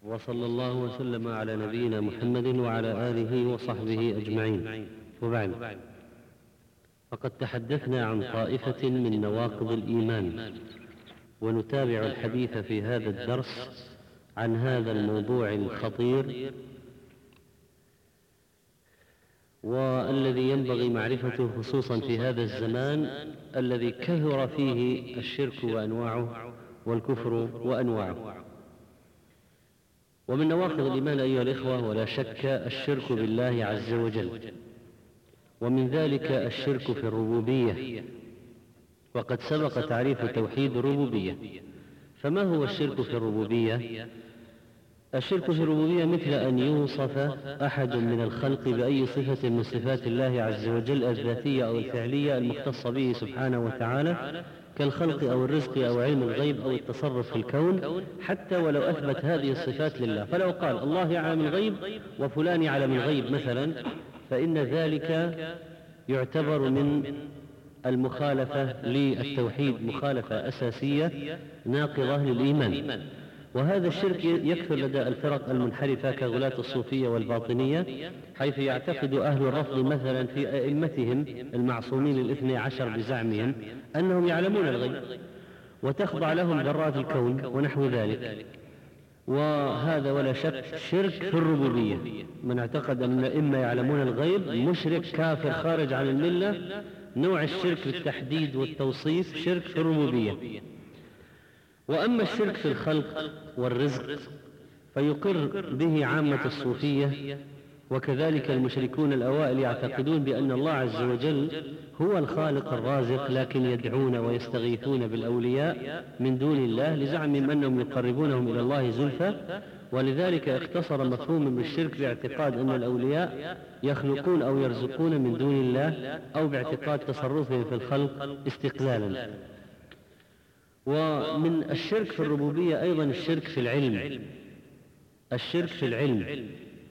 وصلى الله وسلم على نبينا محمد وعلى آله وصحبه أجمعين، وبعد، فقد تحدثنا عن طائفة من نواقض الإيمان، ونتابع الحديث في هذا الدرس عن هذا الموضوع الخطير والذي ينبغي معرفته خصوصا في هذا الزمان الذي كثر فيه الشرك وأنواعه والكفر وأنواعه. ومن نواقض الإيمان أيها الإخوة ولا شك الشرك بالله عز وجل، ومن ذلك الشرك في الربوبية، وقد سبق تعريف توحيد الربوبية. فما هو الشرك في الربوبية؟ الشرك في الربوبية مثل أن يوصف أحد من الخلق بأي صفة من صفات الله عز وجل الذاتية أو الفعلية المختصة به سبحانه وتعالى، كالخلق أو الرزق أو علم الغيب أو التصرف في الكون، حتى ولو أثبت هذه الصفات لله. فلو قال الله يعلم الغيب وفلان يعلم الغيب مثلا، فإن ذلك يعتبر من المخالفة للتوحيد، مخالفة أساسية ناقضة للإيمان. وهذا الشرك يكثر لدى الفرق المنحرفة كغلاة الصوفية والباطنية، حيث يعتقد أهل الرفض مثلا في أئمتهم المعصومين الاثني عشر بزعمهم أنهم يعلمون الغيب، وتخضع لهم ذرات الكون ونحو ذلك. وهذا ولا شك شرك في الربوبية. من اعتقد أن الأئمة يعلمون الغيب مشرك كافر خارج عن الملة. نوع الشرك في التحديد والتوصيف شرك في الربوبية. وأما الشرك في الخلق والرزق فيقر به عامة الصوفية، وكذلك المشركون الأوائل يعتقدون بأن الله عز وجل هو الخالق الرازق، لكن يدعون ويستغيثون بالأولياء من دون الله لزعمهم أنهم يقربونهم إلى الله زلفى. ولذلك اختصر مفهوم بالشرك باعتقاد أن الأولياء يخلقون أو يرزقون من دون الله، أو باعتقاد تصرفهم في الخلق استقلالا. ومن الشرك في الربوبية أيضا الشرك في العلم. الشرك في العلم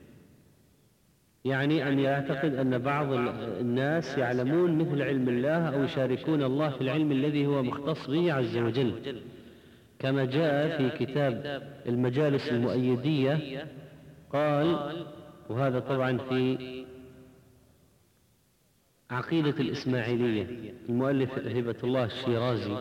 يعني أن يعتقد أن بعض الناس يعلمون مثل علم الله أو يشاركون الله في العلم الذي هو مختص به عز وجل، كما جاء في كتاب المجالس المؤيدية قال، وهذا طبعا في عقيدة الإسماعيلية، المؤلف هبة الله الشيرازي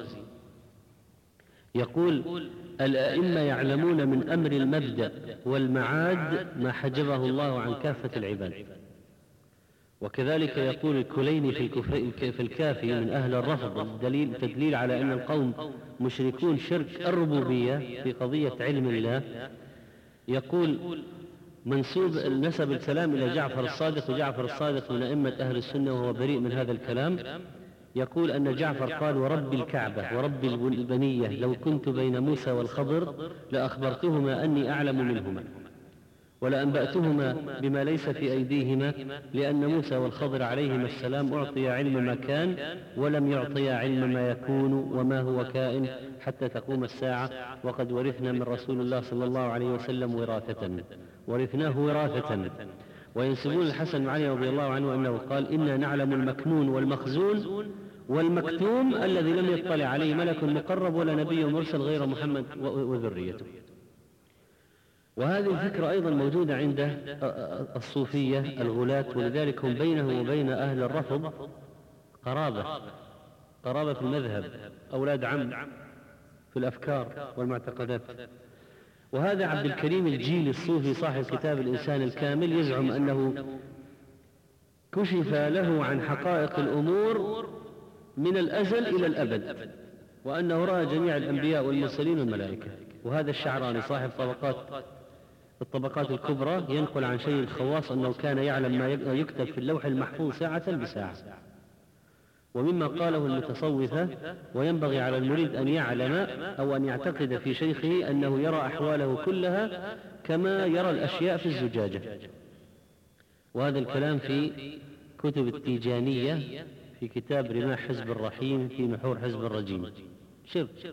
يقول: الأئمة يعلمون من أمر المبدأ والمعاد ما حجبه الله عن كافة العباد. وكذلك يقول الكليني في الكافي من أهل الرفض تدليل على أن القوم مشركون شرك الربوبية في قضية علم الله. يقول منسوب نسب الكلام إلى جعفر الصادق، وجعفر الصادق من أئمة أهل السنة وهو بريء من هذا الكلام. يقول أن جعفر قال: ورب الكعبة ورب البنية لو كنت بين موسى والخضر لأخبرتهما أني أعلم منهما، ولأنبأتهما بما ليس في أيديهما، لأن موسى والخضر عليهما السلام أعطي علم ما كان ولم يعطي علم ما يكون وما هو كائن حتى تقوم الساعة، وقد ورثنا من رسول الله صلى الله عليه وسلم وراثة، ورثناه وراثة. وينسبون الحسن بن علي رضي الله عنه أنه قال: إنا نعلم المكنون والمخزون والمكتوم الذي لم يطلع عليه ملك مقرب ولا نبي مرسل غير محمد وذريته. وهذه الفكرة أيضا موجودة عند الصوفية الغلاة، ولذلك هم بينهم وبين أهل الرفض قرابة في المذهب، أولاد عم في الأفكار والمعتقدات. وهذا عبد الكريم الجيلي الصوفي صاحب كتاب الإنسان الكامل يزعم أنه كشف له عن حقائق الأمور من الأزل إلى الأبد، وأنه رأى جميع الأنبياء والمرسلين والملائكة. وهذا الشعراني صاحب الطبقات الكبرى ينقل عن شيخ الخواص أنه كان يعلم ما يكتب في اللوح المحفوظ ساعة بساعة. ومما قاله المتصوفة: وينبغي على المريد أن يعلم أو أن يعتقد في شيخه أنه يرى أحواله كلها كما يرى الأشياء في الزجاجة. وهذا الكلام في كتب التيجانية في كتاب رماح حزب الرحيم في نحور حزب الرجيم. شرك.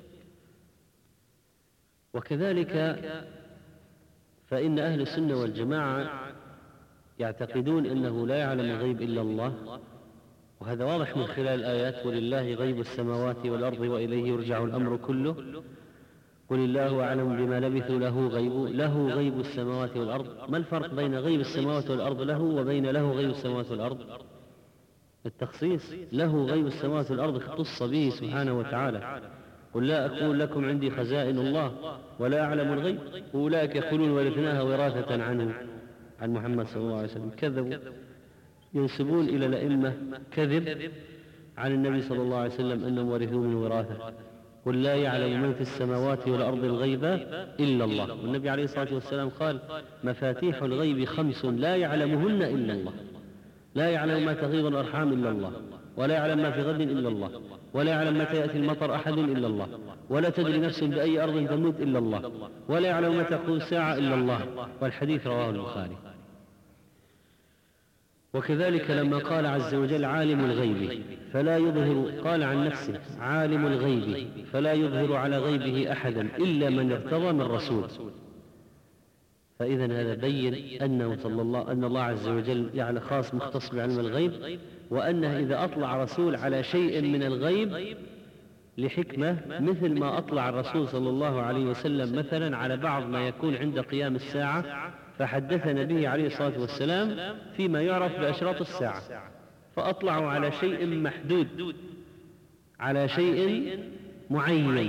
وكذلك فإن أهل السنة والجماعة يعتقدون أنه لا يعلم الغيب إلا الله، وهذا واضح من خلال الآيات: ولله غيب السماوات والأرض وإليه يرجع الأمر كله. قل الله أعلم بما لبثوا له غيب السماوات والأرض. ما الفرق بين غيب السماوات والأرض له وبين له غيب السماوات والأرض؟ التخصيص. له غيب السماوات والأرض اختص به سبحانه وتعالى. قل لا أقول لكم عندي خزائن الله ولا أعلم الغيب، أولئك يقولون ورثناها وراثة عنه عن محمد صلى الله عليه وسلم. كذبوا، ينسبون إلى الأئمة كذب عن النبي صلى الله عليه وسلم أنهم ورثوا من وراثة. قل لا يعلم من في السماوات والأرض الغيب إلا الله. والنبي عليه الصلاة والسلام قال مفاتيح الغيب 5 لا يعلمهن إلا الله. لا يعلم ما تغيض الأرحام إلا الله، ولا يعلم ما في غد إلا الله، ولا يعلم متى يأتي المطر أحد إلا الله، ولا تدري نفس بأي أرض تموت إلا الله، ولا يعلم متى تقوم الساعة إلا الله. والحديث رواه البخاري. وكذلك لما قال عز وجل عالم الغيب فلا يظهر، قال عن نفسه عالم الغيب فلا يظهر على غيبه أحدا إلا من ارتضى من رسول. فإذا هذا بين أن الله عز وجل يعني خاص مختص بعلم الغيب، وأنه إذا أطلع رسول على شيء من الغيب لحكمة، مثل ما أطلع الرسول صلى الله عليه وسلم مثلا على بعض ما يكون عند قيام الساعة، فحدثنا به عليه الصلاة والسلام فيما يعرف بأشراط الساعة، فأطلعوا على شيء محدود، على شيء معين.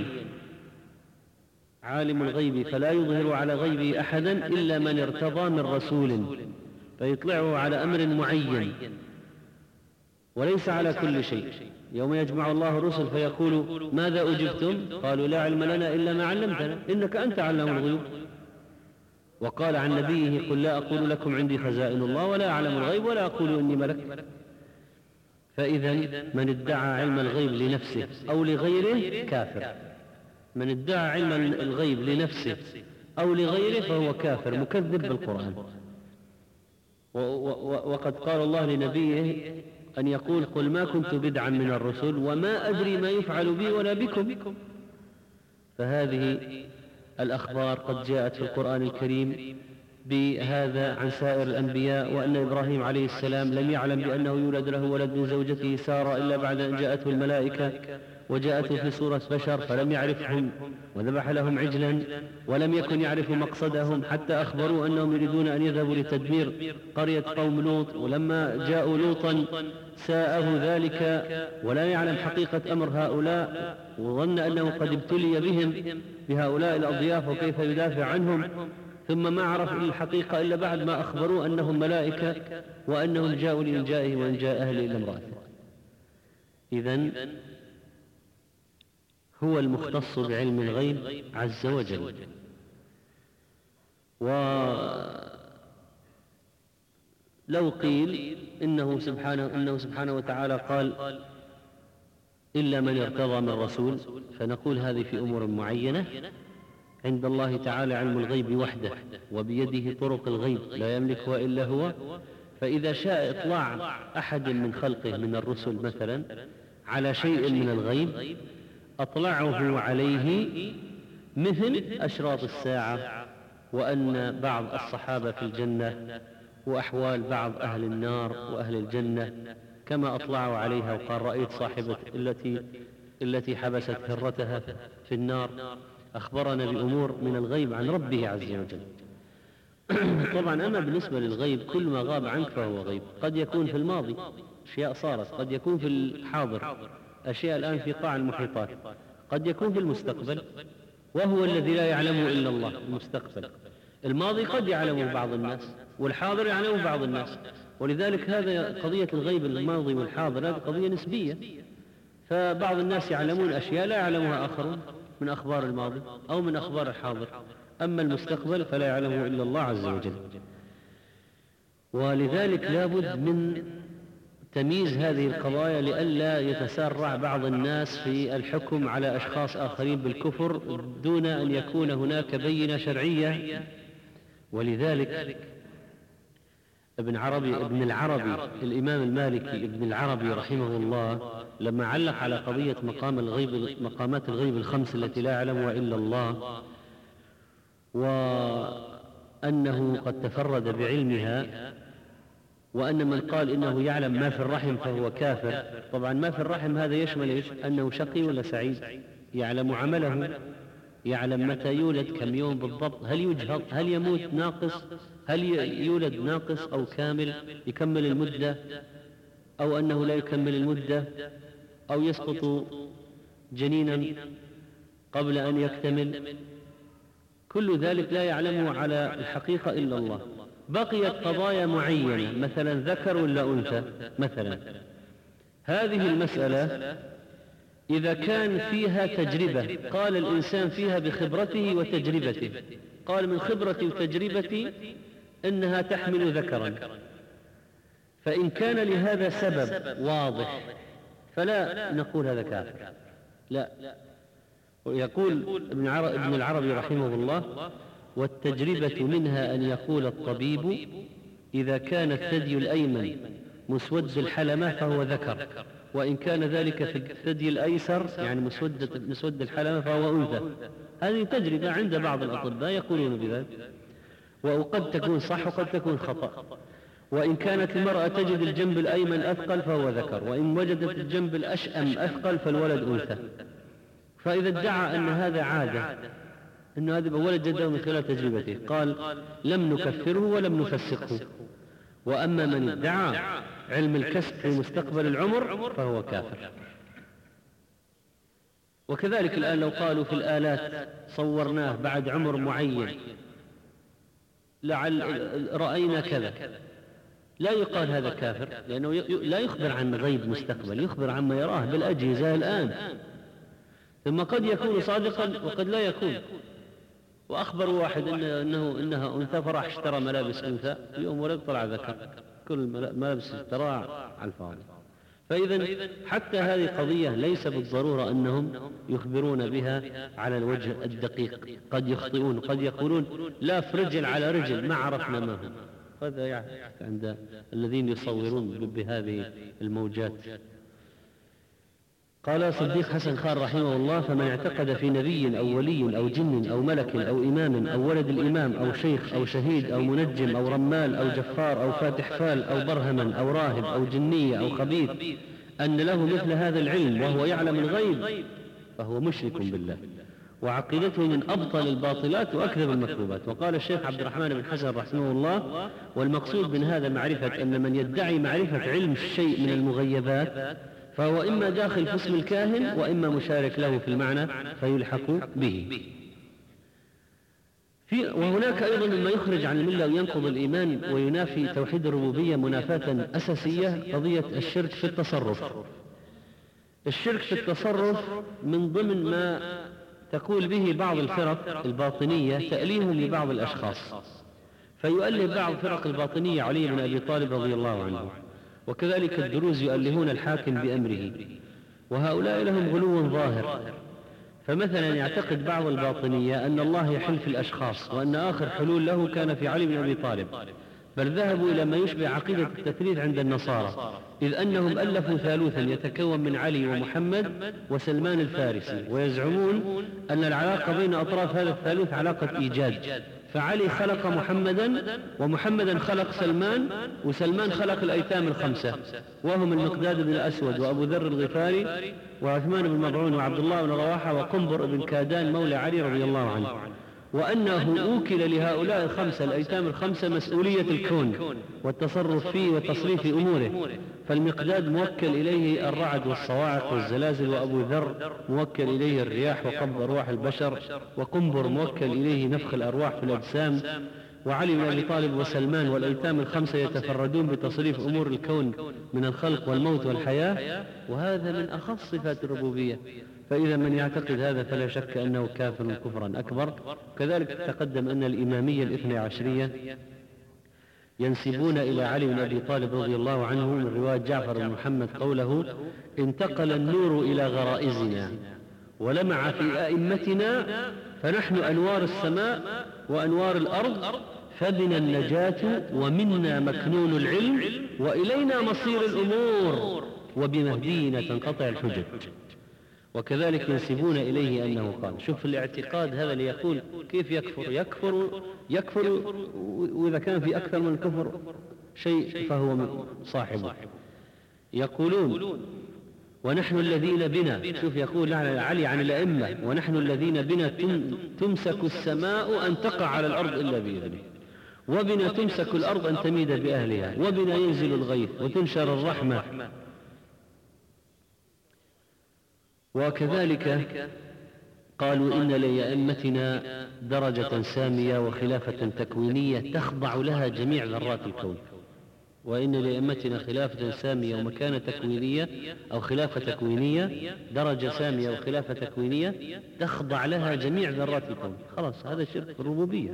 عالم الغيب فلا يظهر على غيبه أحدا إلا من ارتضى من رسول، فيطلعه على أمر معين وليس على كل شيء. يوم يجمع الله الرسل فيقول ماذا أجبتم؟ قالوا لا علم لنا إلا ما علمتنا إنك أنت علام الغيوب. وقال عن نبيه قل لا أقول لكم عندي خزائن الله ولا أعلم الغيب ولا أقول إني ملك. فإذا من ادعى علم الغيب لنفسه أو لغيره كافر. من ادعى علم الغيب لنفسه أو لغيره فهو كافر مكذب بالقرآن. وقد قال الله لنبيه أن يقول قل ما كنت بدعا من الرسل وما أدري ما يفعل بي ولا بكم. فهذه الأخبار قد جاءت في القرآن الكريم بهذا عن سائر الأنبياء، وأن إبراهيم عليه السلام لم يعلم بأنه يولد له ولد من زوجته سارة إلا بعد أن جاءته الملائكة وجاءته في صورة بشر فلم يعرفهم وذبح لهم عجلا، ولم يكن يعرف مقصدهم حتى أخبروا أنهم يريدون أن يذهبوا لتدمير قرية قوم لوط، ولما جاءوا لوطا ساءه ذلك ولا يعلم حقيقة أمر هؤلاء، وظن أنه قد ابتلي بهم بهؤلاء الأضياف وكيف يدافع عنهم، ثم ما عرف الحقيقة إلا بعد ما أخبروا أنهم ملائكة وأنهم جاءوا لإنجائه وإنجاء أهله إلى امرأته. إذن هو المختص بعلم الغيب عز وجل. ولو قيل إنه سبحانه وتعالى قال إلا من ارتضى من رسول، فنقول هذه في أمور معينة. عند الله تعالى علم الغيب وحده وبيده طرق الغيب لا يملكها إلا هو، فإذا شاء إطلاع أحد من خلقه من الرسل مثلا على شيء من الغيب أطلعه عليه مثل أشراط الساعة، وأن بعض الصحابة في الجنة وأحوال بعض أهل النار وأهل الجنة كما أطلعوا عليها. وقال رأيت صاحبة التي حبست هرتها في النار، أخبرنا بأمور من الغيب عن ربه عز وجل. طبعا أما بالنسبة للغيب كل ما غاب عنك فهو غيب، قد يكون في الماضي أشياء صارت، قد يكون في الحاضر أشياء الآن في قاع المحيطات، قد يكون في المستقبل وهو الذي لا يعلمه إلا الله. المستقبل الماضي قد يعلمه بعض الناس والحاضر يعلمه بعض الناس، ولذلك هذا قضية الغيب الماضي والحاضر هذه قضية نسبية، فبعض الناس يعلمون أشياء لا يعلمها آخرون من أخبار الماضي أو من أخبار الحاضر، أما المستقبل فلا يعلمه إلا الله عز وجل. ولذلك لابد من تمييز هذه القضايا لئلا يتسارع بعض الناس في الحكم على أشخاص آخرين بالكفر دون أن يكون هناك بينة شرعية. ولذلك ابن العربي الإمام المالكي ابن العربي رحمه الله لما علق على قضية مقامات الغيب ال5 التي لا يعلمها إلا الله، وأنه قد تفرد بعلمها، وأن من قال إنه يعلم ما في الرحم فهو كافر. طبعا ما في الرحم هذا يشمل أنه شقي ولا سعيد، يعلم عمله يعلم متى يولد، كم يوم بالضبط، هل يجهض، هل يموت ناقص، هل يولد ناقص أو كامل يكمل المدة، أو أنه لا يكمل المدة، أو يسقط جنينا قبل أن يكتمل. كل ذلك لا يعلمه على الحقيقة إلا الله. بقيت قضايا معينة، مثلا ذكر ولا أنثى مثلا، هذه المسألة إذا كان فيها تجربة، قال الإنسان فيها بخبرته وتجربته، قال من خبرتي وتجربتي إنها تحمل ذكرا، فإن كان لهذا سبب واضح فلا نقول هذا كافر، لا. ويقول ابن العربي رحمه الله: والتجربة منها أن يقول الطبيب إذا كان الثدي الأيمن مسود الحلمة فهو ذكر، وإن كان ذلك في الثدي الأيسر يعني مسود الحلمة فهو أنثى. هذه تجربة عند بعض الأطباء يقولون بذلك، وقد تكون صح وقد تكون خطأ. وإن كانت المرأة تجد الجنب الأيمن أثقل فهو ذكر، وإن وجدت الجنب الأشأم أثقل فالولد أنثى. فإذا ادعى أن هذا عادة، أن هذا ولد جده من خلال تجربته، قال لم نكفره ولم نفسقه. وأما من ادعى علم الكسب في مستقبل العمر فهو كافر. وكذلك الآن لو قالوا في الآلات صورناه بعد عمر معين لعل رأينا كذا، لا يقال هذا كافر، لأنه لا يخبر عن غيب مستقبل، يخبر عما يراه بالأجهزة الآن. ثم قد يكون صادقا وقد لا يكون. وأخبر واحد إنها أنثى فراح اشترى ملابس أنثى، في يوم ولد طلع ذكر، كل ملابس اشتراها على الفاضي. فإذا حتى هذه قضية ليس بالضرورة أنهم يخبرون بها على الوجه الدقيق، قد يخطئون، قد يقولون لا في رجل على رجل ما عرفنا ما هو. هذا عند الذين يصورون بهذه الموجات. قال صديق حسن خان رحمه الله: فمن اعتقد في نبي أو ولي أو جن أو ملك أو إمام أو ولد الإمام أو شيخ أو شهيد أو منجم أو رمال أو جفار أو فاتح فال أو برهما أو راهب أو جنية أو خبيث أن له مثل هذا العلم وهو يعلم الغيب فهو مشرك بالله، وعقيدته من أبطل الباطلات وأكذب المكذوبات. وقال الشيخ عبد الرحمن بن حسن رحمه الله: والمقصود من هذا معرفة أن من يدعي معرفة علم الشيء من المغيبات فهو إما داخل في اسم الكاهن وإما مشارك له في المعنى فيلحق به. وهناك أيضا مما يخرج عن الملة وينقض الإيمان وينافي توحيد الربوبية منافاة أساسية قضية الشرك في التصرف. الشرك في التصرف من ضمن ما تقول به بعض الفرق الباطنية تأليهم لبعض الأشخاص، فيؤله بعض فرق الباطنية علي بن أبي طالب رضي الله عنه، وكذلك الدروز يؤلهون الحاكم بأمره، وهؤلاء لهم غلو ظاهر. فمثلا يعتقد بعض الباطنية أن الله يحل في الأشخاص، وأن آخر حلول له كان في علي بن أبي طالب، بل ذهبوا إلى ما يشبه عقيدة التثليث عند النصارى، إذ أنهم ألفوا ثالوثا يتكون من علي ومحمد وسلمان الفارسي، ويزعمون أن العلاقة بين أطراف هذا الثالوث علاقة إيجاد، فعلي خلق محمدا ومحمدا خلق سلمان وسلمان خلق الأيتام الخمسة، وهم المقداد بن الأسود وأبو ذر الغفاري وعثمان بن مضعون وعبد الله بن رواحة وقنبر بن كادان مولى علي رضي الله عنه، وأنه أوكل لهؤلاء الخمسة الأيتام الخمسة مسؤولية الكون والتصرف فيه وتصريف أموره، فالمقداد موكل إليه الرعد والصواعق والزلازل، وأبو ذر موكل إليه الرياح وقبض أرواح البشر، وقنبر موكل إليه نفخ الأرواح في الأجسام، وعلي بن أبي طالب وسلمان والأيتام الخمسة يتفردون بتصريف أمور الكون من الخلق والموت والحياة، وهذا من أخص صفات الربوبية. فإذا من يعتقد هذا فلا شك أنه كافر كفرا أكبر. كذلك تقدم أن الإمامية الاثنى عشرية ينسبون إلى علي بن أبي طالب رضي الله عنه من رواية جعفر بن محمد قوله: انتقل النور إلى غرائزنا ولمع في أئمتنا فنحن أنوار السماء وأنوار الأرض، فبنا النجاة ومنا مكنون العلم وإلينا مصير الأمور وبمهدينا تنقطع الحجج. وكذلك ينسبون إليه أنه قال. شوف الاعتقاد هذا ليقول كيف يكفر وإذا كان في أكثر من كفر شيء فهو صاحبه. يقولون ونحن الذين بنا، شوف يقول علي عن الأئمة: ونحن الذين بنا تمسك السماء أن تقع على الأرض إلا بإذنه، وبنا تمسك الأرض أن تميد بأهلها، وبنا ينزل الغيث وتنشر الرحمة. وكذلك قالوا: إن لأئمتنا درجة سامية وخلافة تكوينية تخضع لها جميع ذرات الكون. وإن لأئمتنا خلافة سامية ومكانة تكوينية أو خلافة تكوينية، درجة سامية وخلافة تكوينية تخضع لها جميع ذرات الكون. خلاص، هذا شرك في الربوبية.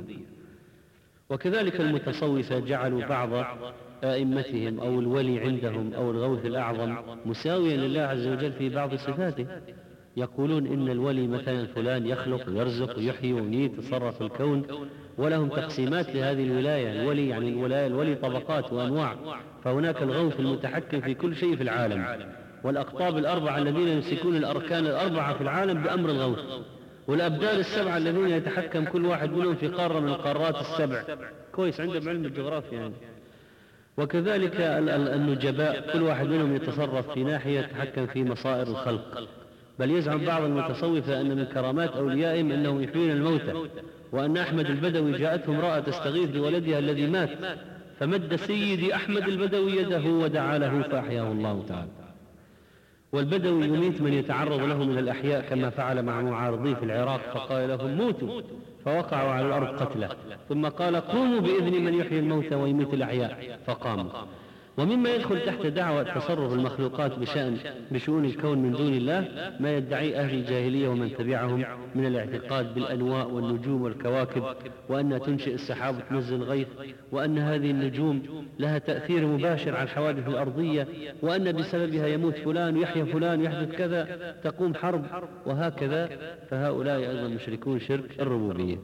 وكذلك المتصوفة جعلوا بعض أئمتهم أو الولي عندهم أو الغوث الأعظم مساويا لله عز وجل في بعض صفاته. يقولون إن الولي مثلا فلان يخلق ويرزق ويحيي ويميت يتصرف الكون، ولهم تقسيمات لهذه الولاية. الولي يعني الولي طبقات وأنواع، فهناك الغوث المتحكم في كل شيء في العالم، والأقطاب الأربعة الذين يمسكون الأركان الأربعة في العالم بأمر الغوث، والأبدال السبعة الذين يتحكم كل واحد منهم في قارة من القارات السبع. كويس، عندهم علم الجغرافيا يعني. وكذلك النجباء كل واحد منهم يتصرف في ناحية يتحكم في مصائر الخلق. بل يزعم بعض المتصوفة أن من كرامات أوليائهم أنهم يحيون الموتى، وأن أحمد البدوي جاءته امرأة تستغيث لولدها الذي مات، فمد سيدي أحمد البدوي يده ودعا له فأحياه الله تعالى. والبدوي يميت من يتعرض له من الأحياء كما فعل مع معارضيه في العراق، فقال لهم: موتوا، فوقعوا على الأرض قتلى، ثم قال: قوموا بإذن من يحيي الموتى ويميت الأحياء، فقاموا. ومما يدخل تحت دعوة تصرف المخلوقات بشؤون الكون من دون الله ما يدعي أهل الجاهلية ومن تبعهم من الاعتقاد بالأنواء والنجوم والكواكب، وأنها تنشئ السحاب وتنزل الغيث، وأن هذه النجوم لها تأثير مباشر على الحوادث الأرضية، وأن بسببها يموت فلان ويحيى فلان ويحدث كذا، تقوم حرب وهكذا. فهؤلاء أيضا مشركون شرك الربوبية.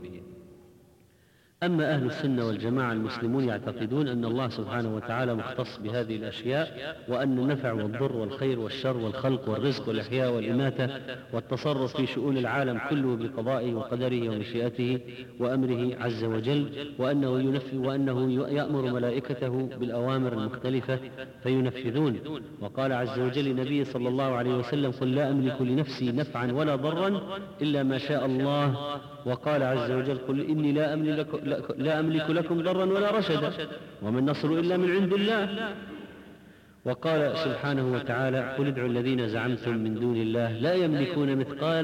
أما أهل السنة والجماعة المسلمون يعتقدون أن الله سبحانه وتعالى مختص بهذه الأشياء، وأن النفع والضر والخير والشر والخلق والرزق والإحياء والإماتة والتصرف في شؤون العالم كله بقضائه وقدره ومشيئته وأمره عز وجل، وأنه يأمر ملائكته بالأوامر المختلفة فينفذون. وقال عز وجل للنبي صلى الله عليه وسلم: قل لا أملك لنفسي نفعا ولا ضرا إلا ما شاء الله. وقال عز وجل: قل إني لا أملك لكم ضرا ولا رشدا، وما النصر إلا من عند الله. وقال سبحانه وتعالى: قل ادعوا الذين زعمتم من دون الله لا يملكون مثقال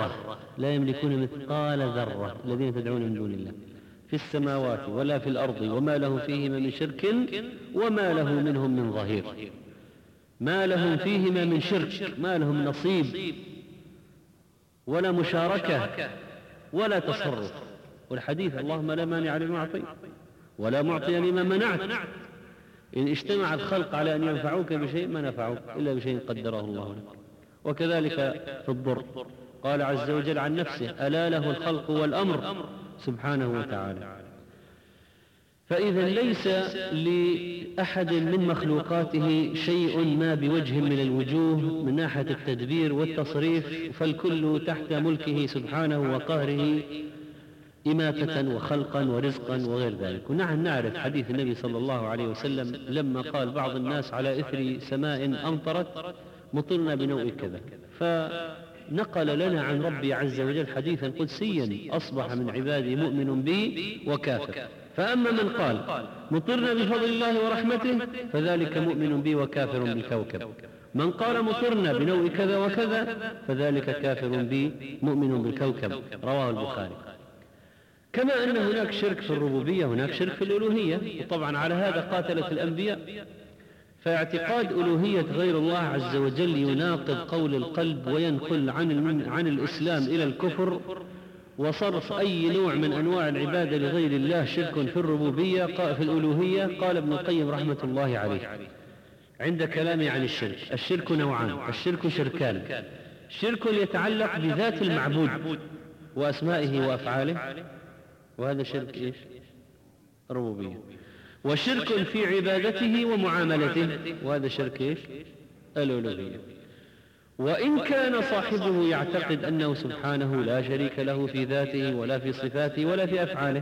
ذرة الذين تدعون من دون الله في السماوات ولا في الأرض وما لهم فيهما من شرك وما له منهم من ظهير. ما لهم فيهما من شرك، ما لهم نصيب ولا مشاركة ولا تصرف. والحديث: اللهم لا مانع لما أعطيت ولا معطي لما منعت. إن اجتمع الخلق على أن ينفعوك بشيء ما نفعوك إلا بشيء قدره الله لك. وكذلك في الضر قال عز وجل عن نفسه: ألا له الخلق والأمر سبحانه وتعالى. فإذا ليس لأحد من مخلوقاته شيء ما بوجه من الوجوه من ناحية التدبير والتصريف، فالكل تحت ملكه سبحانه وقهره إماتة وخلقا ورزقا وغير ذلك. ونحن نعرف حديث النبي صلى الله عليه وسلم لما قال بعض الناس على إثر سماء أمطرت: مطرنا بنوء كذا، فنقل لنا عن ربي عز وجل حديثا قدسيا: أصبح من عبادي مؤمن بي وكافر. فأما من قال: مطرنا بفضل الله ورحمته، فذلك مؤمن بي وكافر بالكوكب. من قال: مطرنا بنوء كذا وكذا، فذلك كافر بي مؤمن بالكوكب. رواه البخاري. كما أن هناك شرك في الربوبية هناك شرك في الألوهية، وطبعا على هذا قاتلت الأنبياء. فاعتقاد ألوهية غير الله عز وجل يناقض قول القلب وينقل عن الإسلام إلى الكفر، وصرف أي نوع من أنواع العبادة لغير الله شرك في الربوبية. في الألوهية قال ابن القيم رحمة الله عليه عند كلامه عن الشرك: الشرك نوعان، الشرك شركان: شرك يتعلق بذات المعبود وأسمائه وأفعاله، وهذا شرك إيش؟ ربوبية. وشرك في عبادته ومعاملته، وهذا شرك إيش؟ الألوهية. وإن كان صاحبه يعتقد أنه سبحانه لا شريك له في ذاته ولا في صفاته ولا في أفعاله.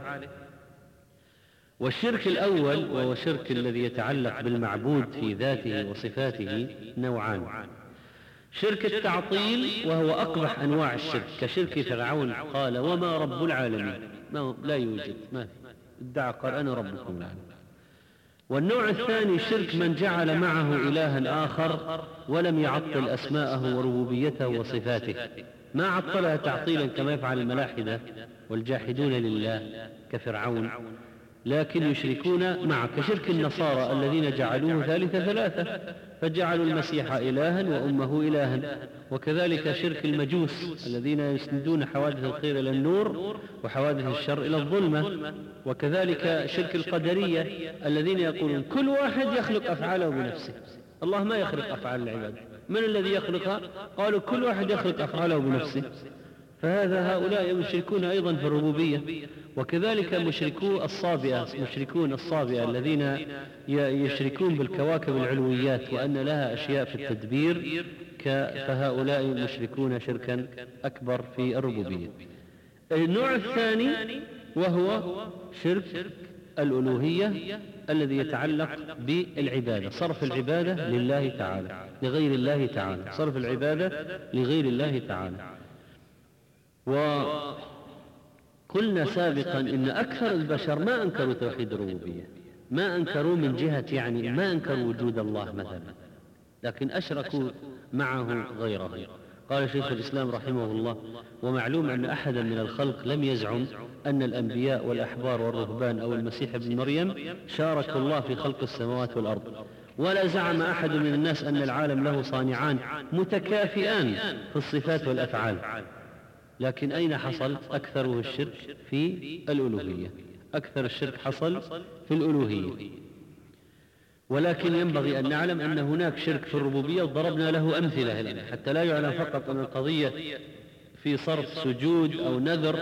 والشرك الأول وهو الشرك الذي يتعلق بالمعبود في ذاته وصفاته نوعان: شرك التعطيل وهو أقبح أنواع الشرك، كشرك فرعون قال وما رب العالمين، لا يوجد، ما في، ادعى قال أنا ربكم العالمين. والنوع الثاني شرك من جعل معه إلها آخر ولم يعطل أسماءه وربوبيته وصفاته، ما عطلها تعطيلا كما يفعل الملاحدة والجاحدون لله كفرعون، لكن يشركون معه، كشرك النصارى الذين جعلوه ثالث ثلاثة، فجعلوا المسيح إلها وأمه إلها. وكذلك شرك المجوس الذين يسندون حوادث الخير إلى النور وحوادث الشر إلى الظلمة. وكذلك شرك القدرية الذين يقولون كل واحد يخلق أفعاله بنفسه، الله ما يخلق أفعال العباد، من الذي يخلقها؟ قالوا كل واحد يخلق أفعاله بنفسه. فهذا هؤلاء يشركون أيضا في الربوبية. وكذلك مشركون الصابئة الذين يشركون بالكواكب العلويات وأن لها أشياء في التدبير، فهؤلاء مشركون شركا أكبر في الربوبية. النوع الثاني وهو شرك الألوهية الذي يتعلق بالعبادة، صرف العبادة لله تعالى لغير الله تعالى، صرف العبادة لغير الله تعالى. وقلنا سابقا إن أكثر البشر ما أنكروا توحيد الربوبية، ما أنكروا من جهة يعني ما أنكروا وجود الله مثلا، لكن أشركوا معه غيره. قال شيخ الإسلام رحمه الله ومعلوم أن أحدا من الخلق لم يزعم أن الأنبياء والأحبار والرهبان أو المسيح ابن مريم شاركوا الله في خلق السماوات والأرض، ولا زعم أحد من الناس أن العالم له صانعان متكافئان في الصفات والأفعال. لكن أين حصل أكثره الشرك؟ في الألوهية، أكثر الشرك حصل في الألوهية. ولكن ينبغي أن نعلم أن هناك شرك في الربوبية، وضربنا له أمثلة الآن حتى لا يعلم فقط أن القضية في صرف سجود أو نذر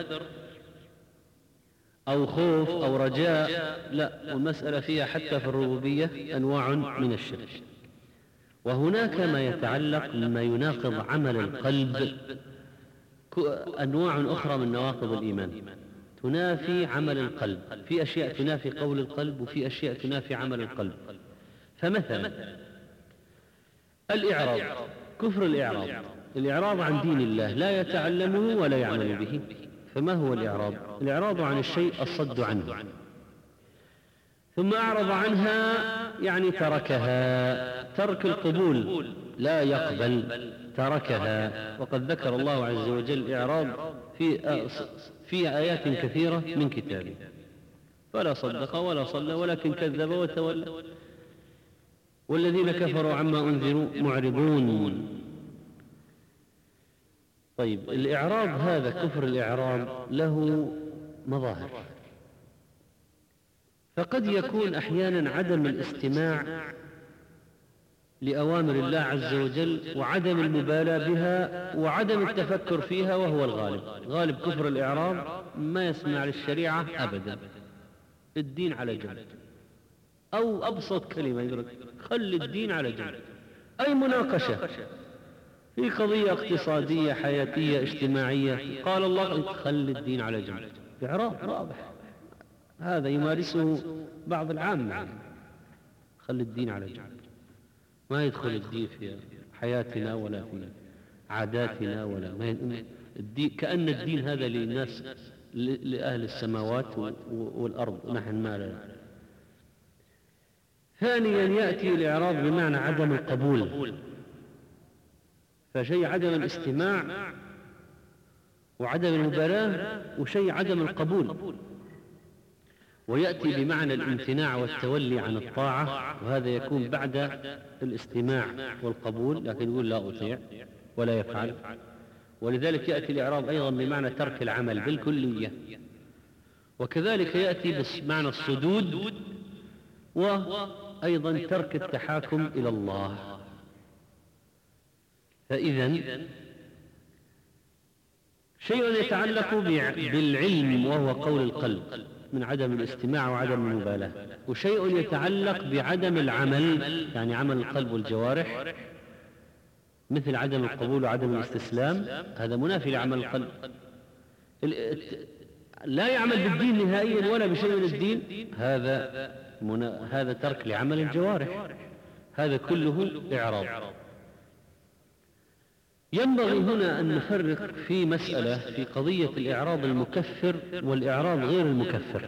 أو خوف أو رجاء، لا، والمسألة فيها حتى في الربوبية أنواع من الشرك. وهناك ما يتعلق مما يناقض عمل القلب، أنواع أخرى من نواقض الإيمان تنافي عمل القلب، في أشياء تنافي قول القلب وفي أشياء تنافي عمل القلب. فمثلا الإعراض، كفر الإعراض عن دين الله، لا يتعلمه ولا يعمل به. فما هو الإعراض؟ الإعراض عن الشيء الصد عنه، ثم أعرض عنها يعني تركها، ترك القبول، لا يقبل، تركها. وقد ذكر الله عز وجل الإعراض في آيات كثيرة من كتابه، فلا صدق ولا صلى ولكن كذب وتولى والذين كفروا عما أنذروا معرضون. طيب، الإعراض هذا، كفر الإعراض له مظاهر، فقد يكون أحيانا عدم الاستماع لأوامر الله عز وجل وعدم المبالاة بها وعدم التفكر فيها، وهو الغالب. غالب كفر الإعراض ما يسمع للشريعة أبدا، الدين على جنب، أو أبسط كلمة يقول خل الدين على جنب. أي مناقشة في قضية اقتصادية حياتية اجتماعية قال الله خل الدين على جنب، إعراض واضح، هذا يمارسه بعض العامة، خل الدين على جنب، ما يدخل الدين في حياتنا ولا في عاداتنا ولا الدين، كأن الدين هذا للناس، لأهل السماوات والأرض، نحن ما لنا. ثانيا يأتي الإعراض بمعنى عدم القبول، فشيء عدم الاستماع وعدم المبالاة، وشيء عدم القبول. ويأتي بمعنى الامتناع والتولي عن الطاعة، وهذا يكون بعد الاستماع والقبول، لكن يقول لا أطيع ولا يفعل. ولذلك يأتي الإعراض أيضا بمعنى ترك العمل بالكلية. وكذلك يأتي بمعنى الصدود، وأيضا ترك التحاكم إلى الله. فإذن شيء يتعلق بالعلم وهو قول القلب من عدم الاستماع وعدم المبالاة، وشيء يتعلق بعدم العمل يعني عمل القلب والجوارح، مثل عدم القبول وعدم الاستسلام، هذا منافي لعمل القلب. لا يعمل بالدين نهائيا ولا بشيء من الدين، هذا ترك لعمل الجوارح، هذا كله إعراض. ينبغي هنا أن نفرق في مسألة في قضية الإعراض المكفر والإعراض غير المكفر،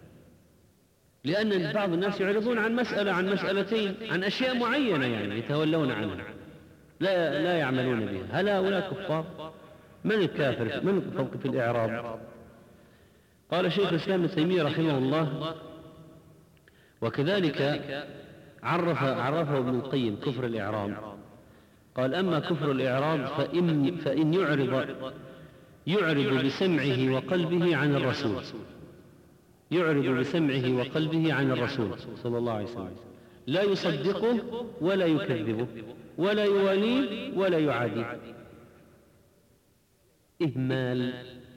لأن بعض الناس يعرضون عن مسألة عن مسألتين عن أشياء معينة يعني يتولون عنها لا يعملون بها. هل هؤلاء كفار؟ من الكافر؟ من الفرق في الإعراض؟ قال شيخ الإسلام ابن تيمية رحمه الله: وكذلك عرفه ابن القيم كفر الإعراض. قال: أما كفر الإعراض فإن يعرض بسمعه وقلبه عن الرسول، يعرض بسمعه وقلبه عن الرسول صلى الله عليه وسلم، لا يصدقه ولا يكذبه ولا يواليه ولا يعاديه. إهمال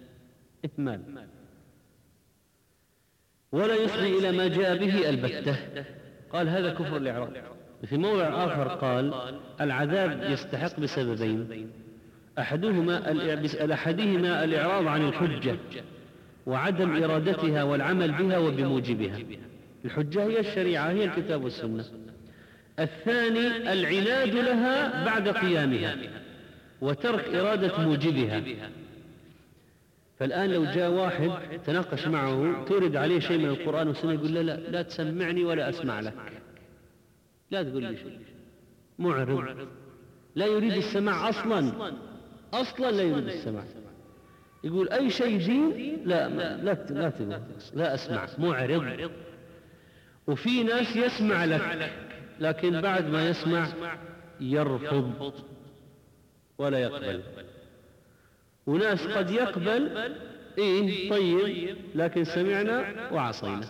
ولا يصغي إلى ما جاء به البتة. قال: هذا كفر الإعراض. في موضع آخر قال: العذاب يستحق بسببين: أحدهما الإعراض عن الحجة وعدم إرادتها والعمل بها وبموجبها. الحجة هي الشريعة، هي الكتاب والسنة. الثاني العناد لها بعد قيامها وترك إرادة موجبها. فالآن لو جاء واحد تناقش معه تورد عليه شيء من القرآن والسنة، يقول: لا تسمعني ولا أسمع لك، لا تقول لي شيء. معرض، لا يريد السماع أصلا لا يريد السماع. يقول أي شيء دين لا تقول، لا أسمع. معرض. وفي ناس يسمع لك لكن بعد ما يسمع يرفض ولا يقبل، وناس قد يقبل طيب لكن سمعنا وعصينا.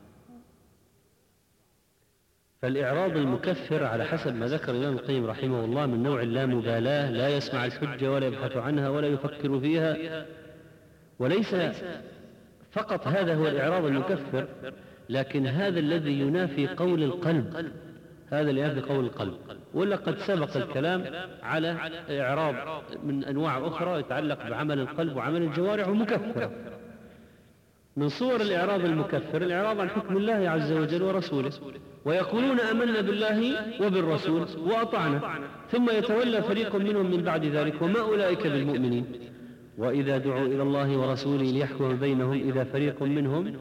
فالإعراض المكفر على حسب ما ذكر الإمام القيم رحمه الله من نوع اللامبالاة، لا يسمع الحجة ولا يبحث عنها ولا يفكر فيها. وليس فقط هذا هو الإعراض المكفر، لكن هذا الذي ينافي قول القلب، ولا قد سبق الكلام على إعراض من أنواع أخرى يتعلق بعمل القلب وعمل الجوارح ومكفر. من صور الإعراض المكفر الإعراض عن حكم الله عز وجل ورسوله، ويقولون آمنا بالله وبالرسول وأطعنا، ثم يتولى فريق منهم من بعد ذلك وما أولئك بالمؤمنين، وإذا دعوا إلى الله ورسوله ليحكم بينهم إذا فريق منهم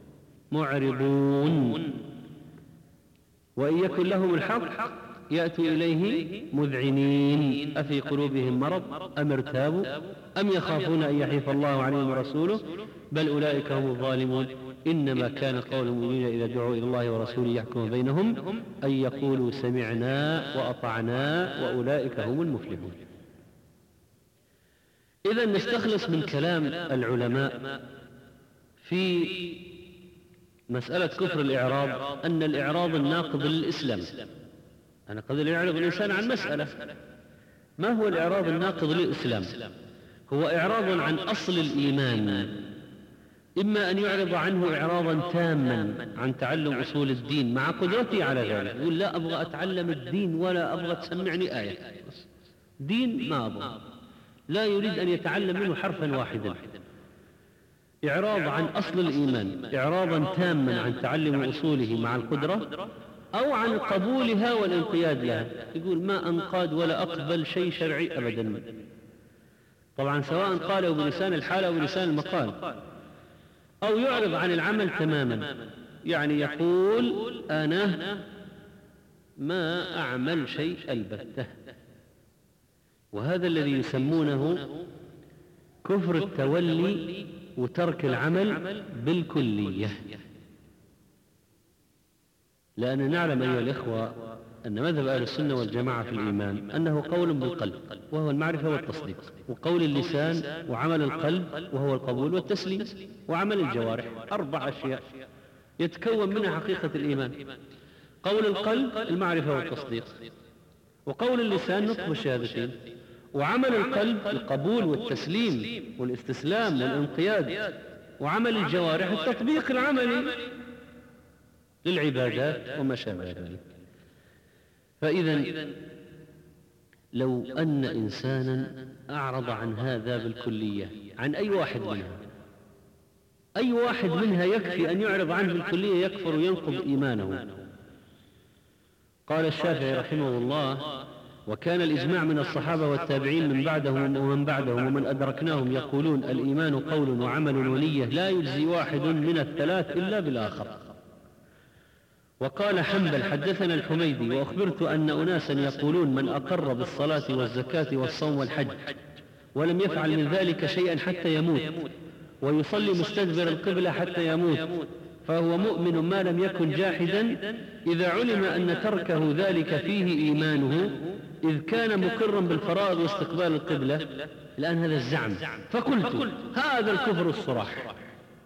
معرضون، وإن يكن لهم الحق يأتوا إليه مذعنين، أفي قلوبهم مرض أم ارتابوا أم يخافون أن يحيف الله عليهم ورسوله بل أولئك هم الظالمون. إنما كان قول المؤمنين إذا دعوا إلى الله ورسوله يحكم بينهم أن يقولوا سمعنا وأطعنا وأولئك هم المفلحون. إذا نستخلص من كلام العلماء في مسألة كفر الإعراض أن الإعراض الناقض للإسلام. أنا قد يعرض الإنسان عن مسألة. ما هو الإعراض الناقض للإسلام؟ هو إعراض عن أصل الإيمان، إما أن يعرض عنه إعراضا تاما عن تعلم أصول الدين مع قدرته على ذلك، يقول: لا أبغى أتعلم الدين ولا أبغى تسمعني آية دين، ما أبغى، لا يريد أن يتعلم منه حرفا واحدا. إعراض عن أصل الإيمان إعراضا تاما عن تعلم أصوله مع القدرة، أو عن قبولها والانقياد لها، يقول: ما أنقاد ولا أقبل شيء شرعي أبدا. طبعا سواء قاله بلسان الحال أو بلسان المقال. أو يعرض عن العمل تماما، يعني يقول: أنا ما أعمل شيء البتة. وهذا الذي يسمونه كفر التولي وترك العمل بالكلية. لأن نعلم أيها الإخوة أن مذهب أهل السنة والجماعة في الإيمان أنه قول بالقلب وهو المعرفة والتصديق، وقول اللسان وعمل القلب وهو القبول والتسليم، وعمل الجوارح، 4 أشياء يتكون منها حقيقة الإيمان. قول القلب المعرفة والتصديق، وقول اللسان نطق بالشهادتين، وعمل القلب القبول والتسليم والاستسلام والانقياد، وعمل الجوارح التطبيق العملي للعبادات وما شابه ذلك. فإذا لو أن إنسانا أعرض عن هذا بالكلية، عن أي واحد منها يكفي أن يعرض عنه بالكلية يكفر وينقض إيمانه. قال الشافعي رحمه الله: وكان الإجماع من الصحابة والتابعين من بعدهم ومن بعدهم ومن أدركناهم يقولون الإيمان قول وعمل ونية لا يجزي واحد من الثلاث إلا بالآخر. وقال حنبل حدثنا الحميدي وأخبرت أن أناسا يقولون من أقر بالصلاة والزكاة والصوم والحج ولم يفعل من ذلك شيئا حتى يموت ويصلي مستدبر القبلة حتى يموت فهو مؤمن ما لم يكن جاحدا إذا علم أن تركه ذلك فيه إيمانه إذ كان مقرا بالفرائض واستقبال القبلة. الآن هذا الزعم، فقلت هذا الكفر الصراح،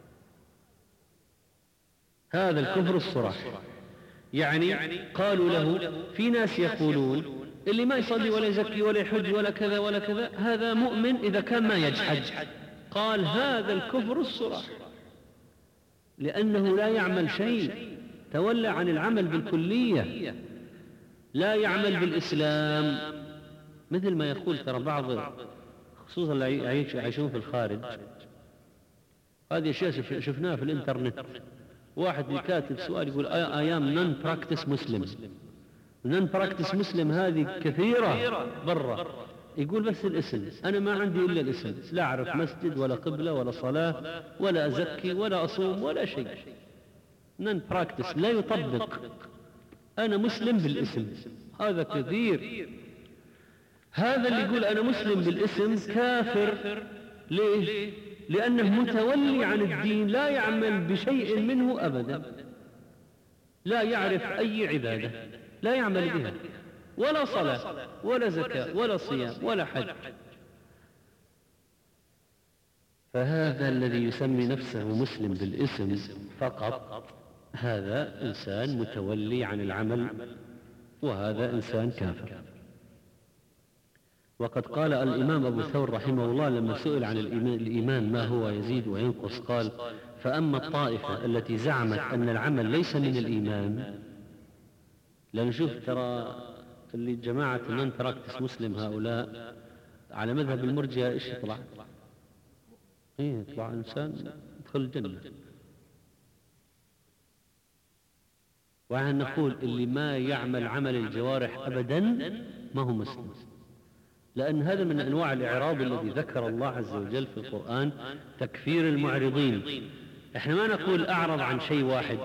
هذا الكفر الصراح. يعني قالوا له في ناس يقولون اللي ما يصلي ولا يزكي ولا يحج ولا كذا ولا كذا هذا مؤمن إذا كان ما يجحد. قال هذا الكفر الصراح، لأنه لا يعمل شيء، تولى عن العمل بالكلية، لا يعمل بالإسلام. مثل ما يقول ترى بعض خصوصا اللي يعيشون في الخارج، هذه أشياء شفناها في الإنترنت. واحد كاتب سؤال يقول I am non-practice Muslim. non-practice Muslim هذه كثيرة برا، يقول بس الاسم، أنا ما عندي إلا الاسم، لا أعرف مسجد ولا قبلة ولا صلاة ولا أزكي ولا أصوم ولا شيء. non-practice لا يطبق، أنا مسلم بالاسم. هذا كثير. هذا اللي يقول أنا مسلم بالاسم كافر. ليه؟ لأنه متولي عن الدين، لا يعمل بشيء منه أبدا، لا يعرف أي عبادة، لا يعمل بها، ولا صلاة ولا زكاة ولا صيام ولا حج. فهذا الذي يسمي نفسه مسلم بالاسم فقط هذا إنسان متولي عن العمل، وهذا إنسان كافر. وقد قال الإمام أبو ثور رحمه الله لما سئل عن الإيمان ما هو يزيد وينقص قال فأما الطائفة التي زعمت أن العمل ليس من الإيمان، لنشوف ترى اللي جماعة من تراكتس مسلم هؤلاء على مذهب المرجئة إيش يطلع؟ يطلع إنسان يدخل الجنة. وعن نقول اللي ما يعمل عمل الجوارح أبدا ما هو مسلم، لأن هذا من أنواع الإعراض الذي ذكر الله عز وجل في القرآن، تكفير المعرضين. إحنا ما نقول أعرض عن شيء واحد،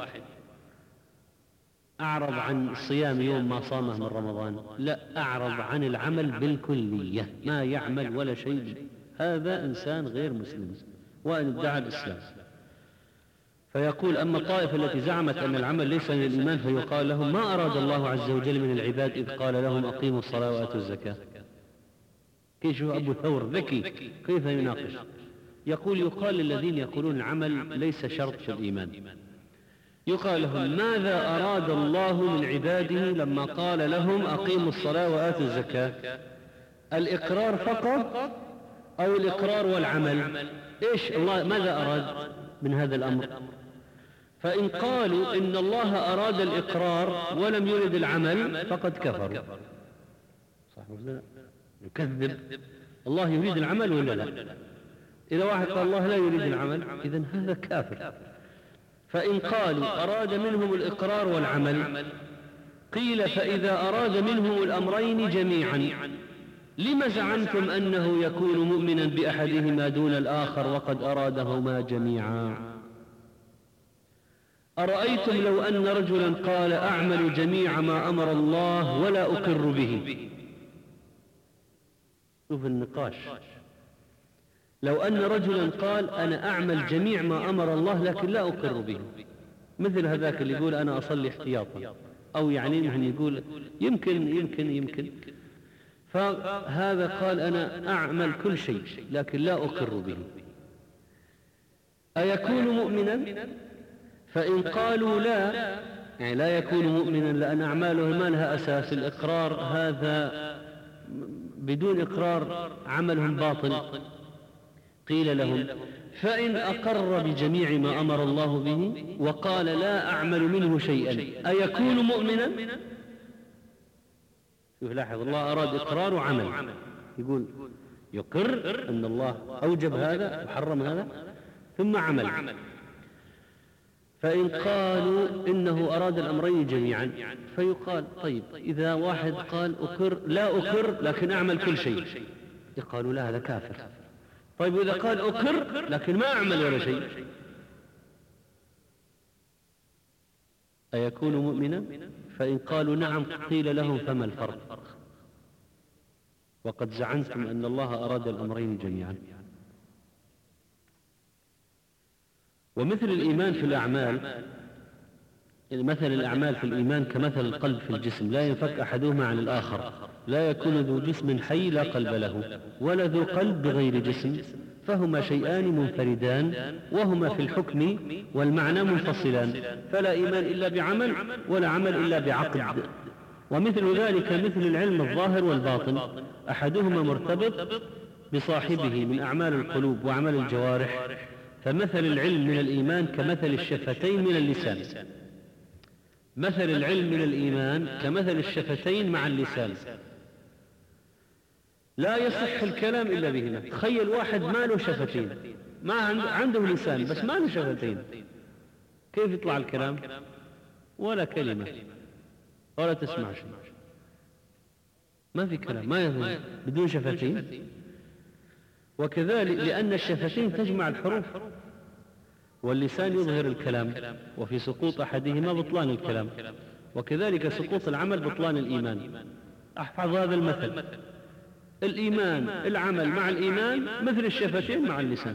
أعرض عن صيام يوم ما صامه من رمضان، لا، أعرض عن العمل بالكلية، ما يعمل ولا شيء، هذا إنسان غير مسلم وإن ادعى الإسلام. فيقول أما الطائفة التي زعمت أن العمل ليس من الإيمان فيقال لهم ما أراد الله عز وجل من العباد إذ قال لهم أقيموا الصلاة وآتوا الزكاة. كيف أبو ثور ذكي كيف يناقش؟ يقال للذين يقولون العمل ليس شرط في الإيمان، يقال لهم ماذا أراد الله من عباده لما قال لهم أقيموا الصلاة وآتوا الزكاة؟ الإقرار فقط أو الإقرار والعمل؟ إيش الله ماذا أراد من هذا الأمر؟ فإن قالوا إن الله أراد الإقرار ولم يرد العمل فقد كفروا. صح ولا لا؟ يكذب الله يريد العمل ولا لا؟ إذا واحد قال الله لا يريد العمل إذن هذا كافر. فإن قالوا أراد منهم الإقرار والعمل قيل فإذا أراد منهم الأمرين جميعا لما زعمتم أنه يكون مؤمنا بأحدهما دون الآخر وقد أرادهما جميعا؟ أرأيتم لو أن رجلا قال أعمل جميع ما أمر الله ولا أقر به. شوف النقاش، لو أن رجلا قال أنا أعمل جميع ما أمر الله لكن لا أقر به، مثل هذاك اللي يقول أنا أصلي احتياطا، أو يعني من يقول يمكن فهذا قال أنا أعمل كل شيء لكن لا أقر به، أيكون مؤمنا؟ فإن قالوا لا، يعني لا يكون مؤمنا لأن أعماله ما لها أساس، الإقرار هذا بدون إقرار عملهم باطل. قيل لهم فإن أقر بجميع ما أمر الله به وقال لا أعمل منه شيئا أيكون مؤمنا؟ شوف لاحظ، الله أراد إقرار وعمل، يقول يقر أن الله أوجب هذا وحرم هذا ثم عمل. فإن قالوا إنه أراد الأمرين جميعا فيقال طيب إذا واحد قال لا أقر لكن أعمل كل شيء، يقالوا لا هذا كافر. طيب إذا قال أقر لكن ما أعمل ولا شيء أيكون مؤمنا؟ فإن قالوا نعم قيل لهم فما الفرق؟ وقد زعمتم أن الله أراد الأمرين جميعا. ومثل الإيمان في الأعمال، مثل الأعمال في الإيمان كمثل القلب في الجسم، لا ينفك أحدهما عن الآخر، لا يكون ذو جسم حي لا قلب له، ولا ذو قلب بغير جسم، فهما شيئان منفردان، وهما في الحكم والمعنى منفصلان، فلا إيمان إلا بعمل، ولا عمل إلا بعقد. ومثل ذلك مثل العلم الظاهر والباطن، أحدهما مرتبط بصاحبه من أعمال القلوب وأعمال الجوارح، فمثل العلم من الإيمان كمثل الشفتين من اللسان. مثل العلم من الإيمان كمثل الشفتين مع اللسان، لا يصح الكلام إلا بهما. تخيل واحد ما له شفتين، ما عنده لسان بس ما له شفتين، كيف يطلع الكلام؟ ولا كلمة ولا تسمع شيء، ما في كلام، ما يظهر بدون شفتين. وكذلك لأن الشفتين تجمع الحروف واللسان يظهر الكلام، وفي سقوط أحدهما بطلان الكلام، وكذلك سقوط العمل بطلان الإيمان. أحفظ هذا المثل، الإيمان العمل مع الإيمان مثل الشفتين مع اللسان.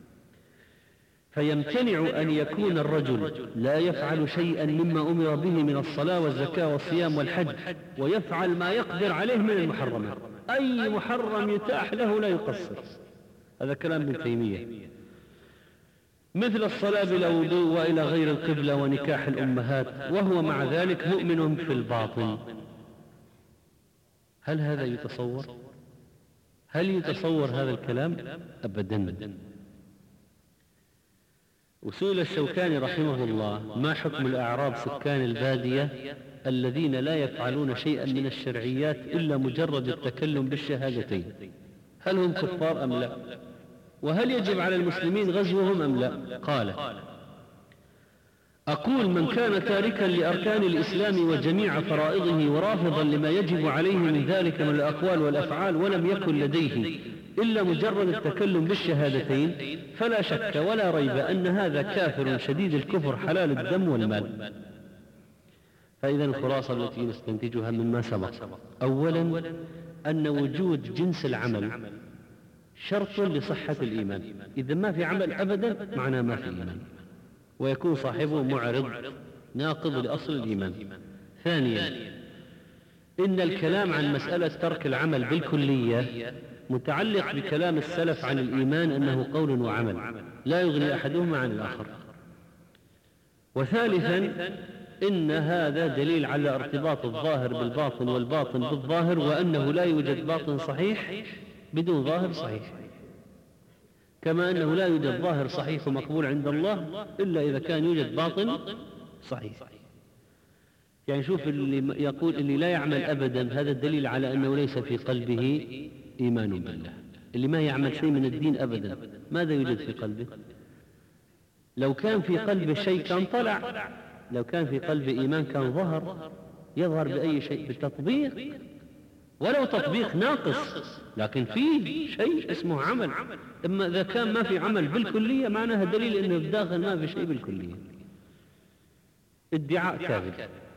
فيمتنع أن يكون الرجل لا يفعل شيئا مما أمر به من الصلاة والزكاة والصيام والحج، ويفعل ما يقدر عليه من المحرمات، أي محرم يتاح له لا يقصر. هذا كلام ابن تيمية. مثل الصلاة بلا وضوء وإلى غير القبلة ونكاح الأمهات، وهو مع ذلك مؤمن في الباطن. هل هذا يتصور؟ هل يتصور هذا الكلام؟ أبدا. وسئل الشوكاني رحمه الله ما حكم الأعراب سكان البادية الذين لا يفعلون شيئا من الشرعيات إلا مجرد التكلم بالشهادتين، هل هم كفار أم لا؟ وهل يجب على المسلمين غزوهم أم لا؟ قال: أقول من كان تاركا لأركان الإسلام وجميع فرائضه ورافضا لما يجب عليه من ذلك من الأقوال والأفعال، ولم يكن لديه إلا مجرد التكلم بالشهادتين، فلا شك ولا ريب أن هذا كافر شديد الكفر حلال الدم والمال. فإذا الخلاصة التي نستنتجها مما سبق: أولا أن وجود جنس العمل شرط لصحة الإيمان، إذا ما في عمل أبدا معناه ما في إيمان، ويكون صاحبه معرض ناقض لأصل الإيمان. ثانيا إن الكلام عن مسألة ترك العمل بالكلية متعلق بكلام السلف عن الإيمان أنه قول وعمل لا يغني أحدهما عن الآخر. وثالثا إن هذا دليل على ارتباط الظاهر بالباطن والباطن بالظاهر، وأنه لا يوجد باطن صحيح بدون ظاهر صحيح، كما أنه لا يوجد ظاهر صحيح ومقبول عند الله إلا إذا كان يوجد باطن صحيح. يعني شوف اللي يقول اللي لا يعمل أبدا، هذا الدليل على أنه ليس في قلبه إيمان بالله. اللي ما يعمل شيء من الدين أبدا، ماذا يوجد في قلبه؟ لو كان في قلبه شيء كان طلع، لو كان في قلبه إيمان كان يظهر بأي شيء، بالتطبيق، ولو تطبيق ناقص، لكن فيه شيء اسمه عمل. أما إذا كان ما في عمل بالكلية معناها دليل أنه بداخل ما في شيء بالكلية، ادعاء كاذب.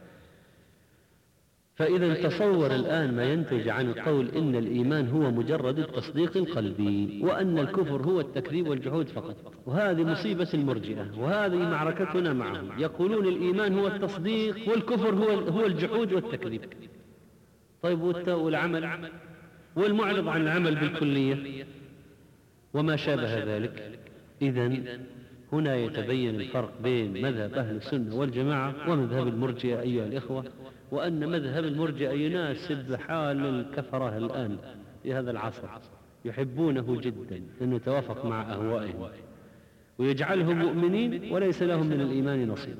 فإذا تصور الآن ما ينتج عن القول إن الإيمان هو مجرد التصديق القلبي، وأن الكفر هو التكذيب والجحود فقط. وهذه مصيبة المرجئة، وهذه معركتنا معهم. يقولون الإيمان هو التصديق والكفر هو الجحود والتكذيب. طيب والعمل والمعرض عن العمل بالكلية وما شابه ذلك؟ إذن هنا يتبين الفرق بين مذهب أهل السنة والجماعة ومذهب المرجئة أيها الإخوة، وأن مذهب المرجئة يناسب حال الكفرة الآن في هذا العصر، يحبونه جدا أنه يتوافق مع أهوائهم ويجعلهم مؤمنين وليس لهم من الإيمان نصيب.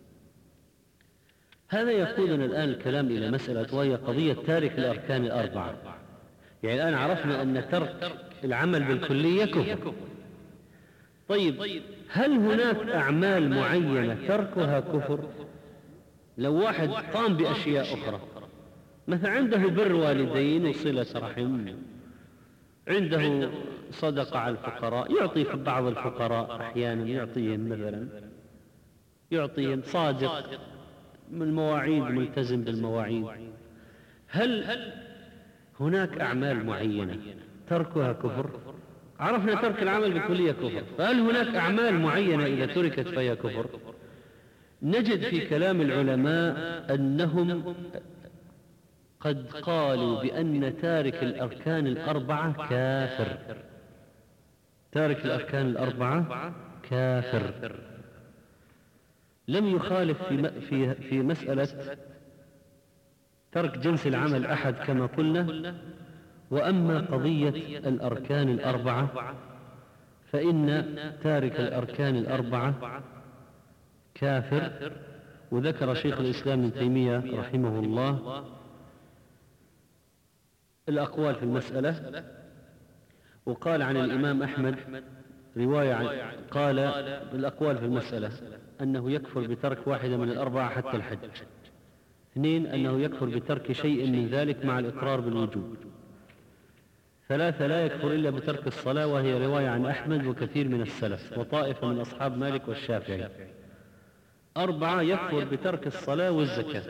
هذا يقودنا الآن الكلام إلى مسألة، وهي قضية تارك الأركان الأربعة. يعني الآن عرفنا أن ترك العمل بالكلية كفر. طيب هل هناك أعمال معينة تركها كفر؟ لو واحد قام بأشياء أخرى، مثلا عنده بر والدين وصلة رحم، عنده صدقة على الفقراء، يعطي في بعض الفقراء أحيانا، يعطيهم مثلا، يعطيهم صادق من المواعيد، ملتزم بالمواعيد. هل هناك أعمال معينة تركها كفر؟ عرفنا ترك العمل بالكلية كفر، فهل هناك أعمال معينة إذا تركت فهي كفر؟ نجد في كلام العلماء أنهم قد قالوا بأن تارك الأركان الأربعة كافر. تارك الأركان الأربعة كافر، لم يخالف في مسألة ترك جنس العمل أحد كما قلنا. وأما قضية الأركان الأربعة فإن تارك الأركان الأربعة كافر. وذكر شيخ الإسلام ابن تيمية رحمه الله الأقوال في المسألة، وقال عن الإمام أحمد رواية قال الأقوال في المسألة أنه يكفر بترك واحدة من الأربعة حتى الحج. 2 أنه يكفر بترك شيء من ذلك مع الإقرار بالوجوب. 3 لا يكفر إلا بترك الصلاة، وهي رواية عن أحمد وكثير من السلف وطائفة من أصحاب مالك والشافعي. 4 يكفر بترك الصلاة والزكاة.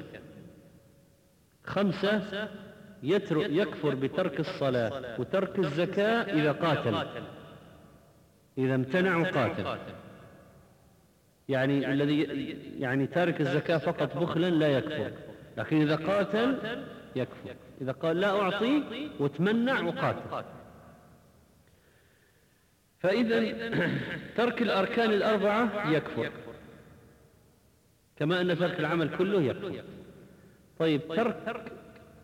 5 يكفر بترك الصلاة وترك الزكاة إذا قاتل، إذا امتنع وقاتل. يعني تارك الزكاة فقط بخلا لا يكفر، لكن إذا قاتل يكفر. إذا قال لا أعطي وتمنع وقاتل. فإذا ترك الأركان الأربعة يكفر، كما أن ترك العمل كله يكفر. طيب ترك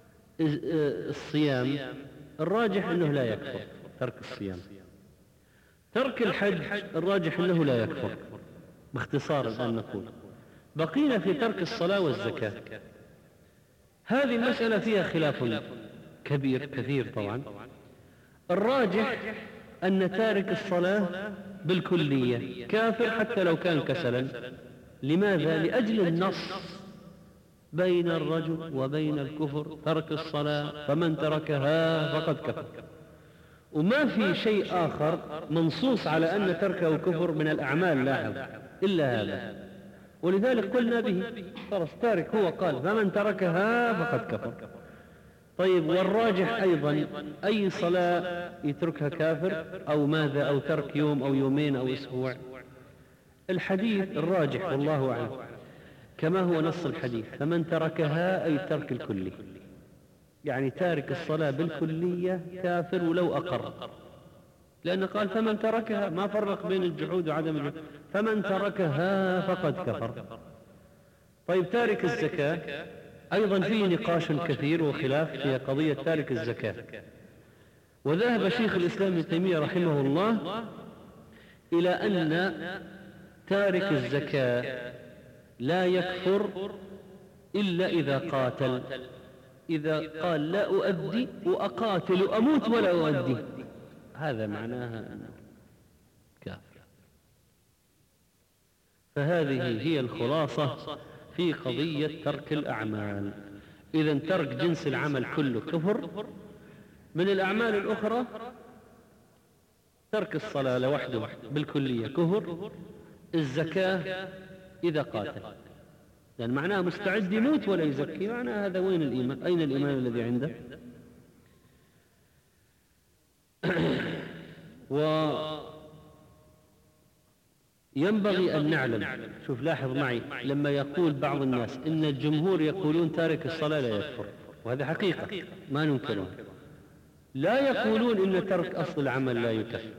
الصيام الراجح أنه لا يكفر، ترك الصيام. ترك الحج الراجح أنه لا يكفر. باختصار الآن نقول بقينا في ترك الصلاة والزكاة. هذه المسألة فيها خلاف كبير كثير طبعا. الراجح أن تارك الصلاة بالكلية كافر حتى لو كان كسلا. لماذا؟ لأجل النص بين الرجل وبين الكفر ترك الصلاة، فمن تركها فقد كفر. وما في شيء آخر منصوص على أن تركه كفر من الأعمال لاحظ إلا هذا، ولذلك قلنا به خلاص تارك. هو قال فمن تركها فقد كفر. طيب والراجح أيضا أي صلاة يتركها كافر أو ماذا، أو ترك يوم أو يومين أو أسبوع. الحديث الراجح والله أعلم كما هو نص الحديث فمن تركها أي ترك الكلي، يعني تارك الصلاة بالكلية كافر ولو أقر، لأنه قال فمن تركها، ما فرق بين الجحود وعدم الجحود، فمن تركها فقد كفر. طيب تارك الزكاة أيضا فيه نقاش كثير وخلاف في قضية تارك الزكاة. وذهب شيخ الإسلام ابن تيمية رحمه الله إلى أن تارك الزكاة لا يكفر إلا إذا قاتل. إذا قال لا أؤدي وأقاتل وأموت ولا أؤدي، هذا معناها أنه كافر. فهذه هي الخلاصة في قضية ترك الأعمال. إذن ترك جنس العمل كله كفر. من الأعمال الأخرى ترك الصلاة لوحده بالكلية كفر. الزكاة إذا قاتل، يعني معناها مستعد يموت ولا يزكي، معناها هذا وين الإيمان؟ أين الإيمان الذي عنده؟ وينبغي أن نعلم، شوف لاحظ معي، لما يقول بعض الناس إن الجمهور يقولون تارك الصلاة لا يكفر، وهذا حقيقة ما ننكرها، لا يقولون إن ترك أصل العمل لا يكفر.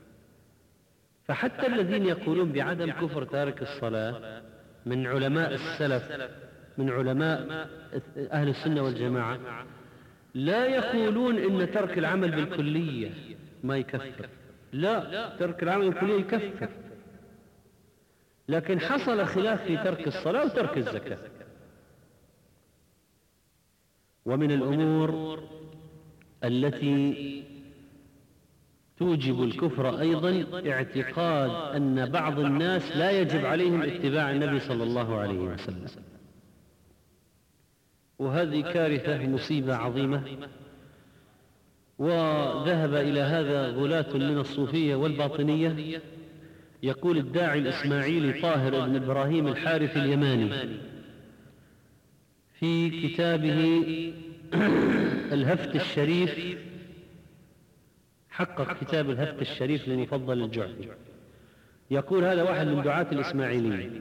فحتى الذين يقولون بعدم كفر تارك الصلاة من علماء السلف، من علماء أهل السنة والجماعة، لا يقولون إن ترك العمل بالكلية ما يكفر، لا، ترك العمل بالكلية يكفر، لكن حصل خلاف في ترك الصلاة وترك الزكاة. ومن الأمور التي توجب الكفر أيضا اعتقاد أن بعض الناس لا يجب عليهم اتباع النبي صلى الله عليه وسلم، وهذه كارثة مصيبة عظيمة. وذهب إلى هذا غلاة من الصوفية والباطنية. يقول الداعي الإسماعيلي طاهر بن إبراهيم الحارث اليماني في كتابه الهفت الشريف، حقق كتاب الهفت الشريف لمفضل الجعفي، يقول هذا واحد من دعاة الإسماعيليين،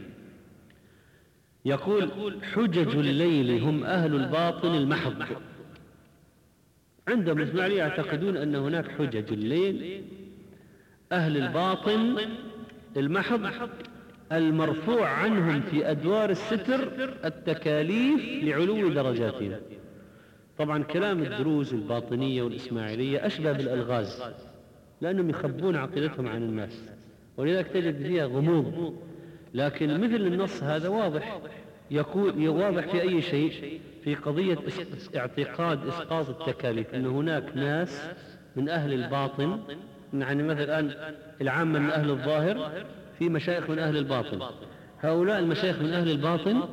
يقول حجج الليل هم أهل الباطن المحض. عندهم الإسماعيلية يعتقدون أن هناك حجج الليل أهل الباطن المحض المرفوع عنهم في أدوار الستر التكاليف لعلو درجاتهم. طبعا كلام الدروز الباطنية والإسماعيلية أشبه بالألغاز، لأنهم يخبون عقيدتهم عن الناس، ولذلك تجد فيها غموض. لكن مثل النص هذا واضح، يقول واضح في أي شيء، في قضية اعتقاد إسقاط التكاليف، أن هناك ناس من أهل الباطن، يعني مثلا الآن العامة من أهل الظاهر، في مشايخ من أهل الباطن. هؤلاء المشايخ من أهل الباطن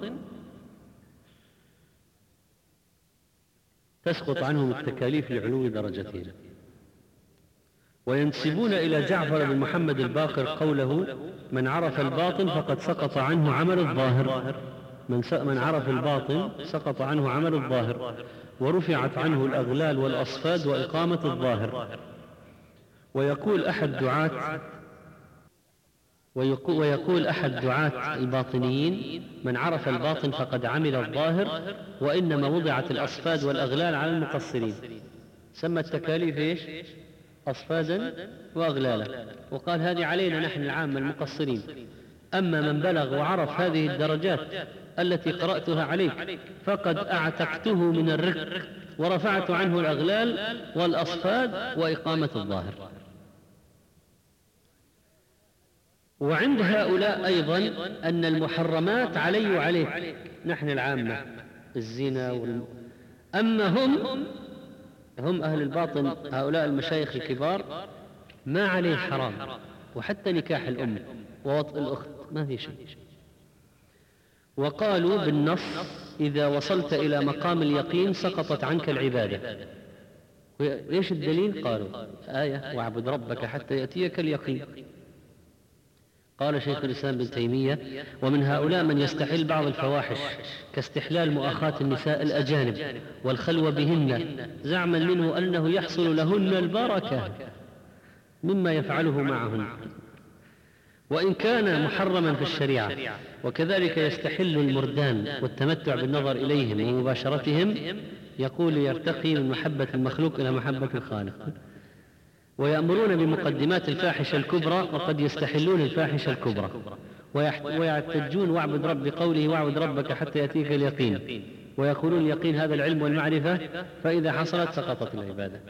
تسقط عنهم التكاليف لعلو درجتهم. وينسبون إلى جعفر بن محمد الباقر قوله من عرف الباطن فقد سقط عنه عمل الظاهر. من عرف الباطن سقط عنه عمل الظاهر، ورفعت عنه الأغلال والأصفاد وإقامة الظاهر. ويقول أحد دعاة الباطنيين من عرف الباطن فقد عمل الظاهر، وإنما وضعت الأصفاد والأغلال على المقصرين. سمى التكاليف إيش؟ أصفادا وأغلالا، وقال هذه علينا نحن العامة المقصرين. أما من بلغ وعرف هذه الدرجات التي قرأتها عليك فقد أعتقته من الرق، ورفعت عنه الأغلال والأصفاد وإقامة الظاهر. وعند هؤلاء أيضا أن المحرمات علي وعليك نحن العامة، الزنا أما هم أهل الباطن، هؤلاء المشايخ الكبار ما عليه حرام، وحتى نكاح الأم ووطء الأخت ما في شيء. وقالوا بالنص إذا وصلت إلى مقام اليقين سقطت عنك العبادة. ليش الدليل؟ قالوا آية واعبد ربك حتى يأتيك اليقين. قال شيخ الإسلام ابن تيمية ومن هؤلاء من يستحل بعض الفواحش كاستحلال مؤاخاة النساء الأجانب والخلوة بهن زعما منه أنه يحصل لهن البركة مما يفعله معهن، وإن كان محرما في الشريعة. وكذلك يستحل المردان والتمتع بالنظر إليهم ومباشرتهم، يقول يرتقي من محبة المخلوق إلى محبة الخالق. ويأمرون بمقدمات الفاحشة الكبرى، وقد يستحلون الفاحشة الكبرى ويعتجون واعبد رب بقوله واعبد ربك حتى يأتيك اليقين، ويقولون اليقين هذا العلم والمعرفة، فإذا حصلت سقطت العبادة.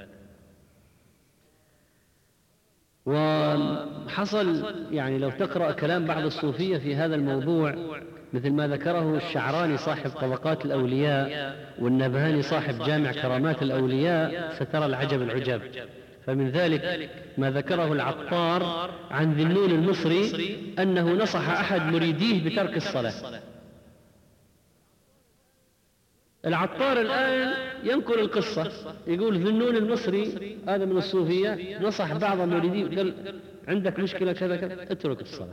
وحصل يعني لو تقرأ كلام بعض الصوفية في هذا الموضوع مثل ما ذكره الشعراني صاحب طبقات الأولياء والنبهاني صاحب جامع كرامات الأولياء سترى العجب العجاب. فمن ذلك ما ذكره العطار عن ذي النون المصري أنه نصح أحد مريديه بترك الصلاة. العطار الآن ينقل القصة، يقول ذي النون المصري هذا من الصوفية نصح بعض مريديه قال عندك مشكلة كذا كذا اترك الصلاة.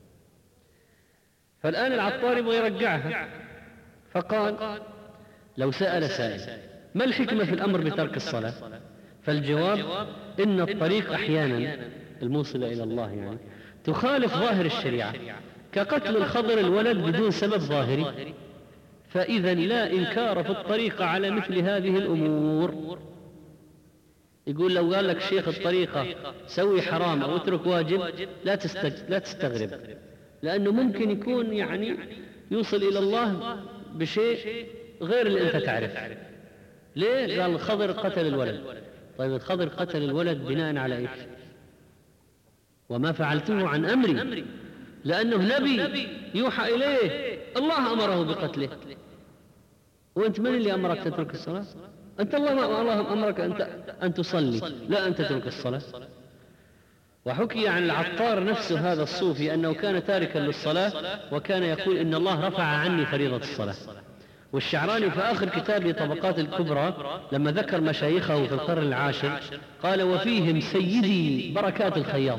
فالآن العطار يبغى يرجعها، فقال لو سأل سائل ما الحكمة في الأمر بترك الصلاة؟ فالجواب إن الطريق أحيانا الموصلة إلى الله يعني تخالف ظاهر الشريعة، كقتل الخضر الولد بدون سبب ظاهري، فإذا لا إنكار في الطريقة على مثل هذه الأمور. يقول لو قال لك شيخ الطريقة سوي حرام أو اترك واجب لا تستغرب، لأنه ممكن يكون يعني يوصل إلى الله بشيء غير اللي أنت تعرف. ليه؟ قال الخضر قتل الولد. طيب الخضر قتل الولد بناء على إيش؟ وما فعلته عن أمري، لأنه نبي يوحى إليه الله أمره بقتله. وأنت من اللي أمرك تترك الصلاة؟ أنت الله أمرك أن تصلي، لا أن تترك الصلاة. وحكي عن العطار نفسه هذا الصوفي أنه كان تاركا للصلاة وكان يقول إن الله رفع عني فريضة الصلاة. والشعراني في آخر كتابه طبقات الكبرى لما ذكر مشايخه في القرن العاشر قال وفيهم سيدي بركات الخياط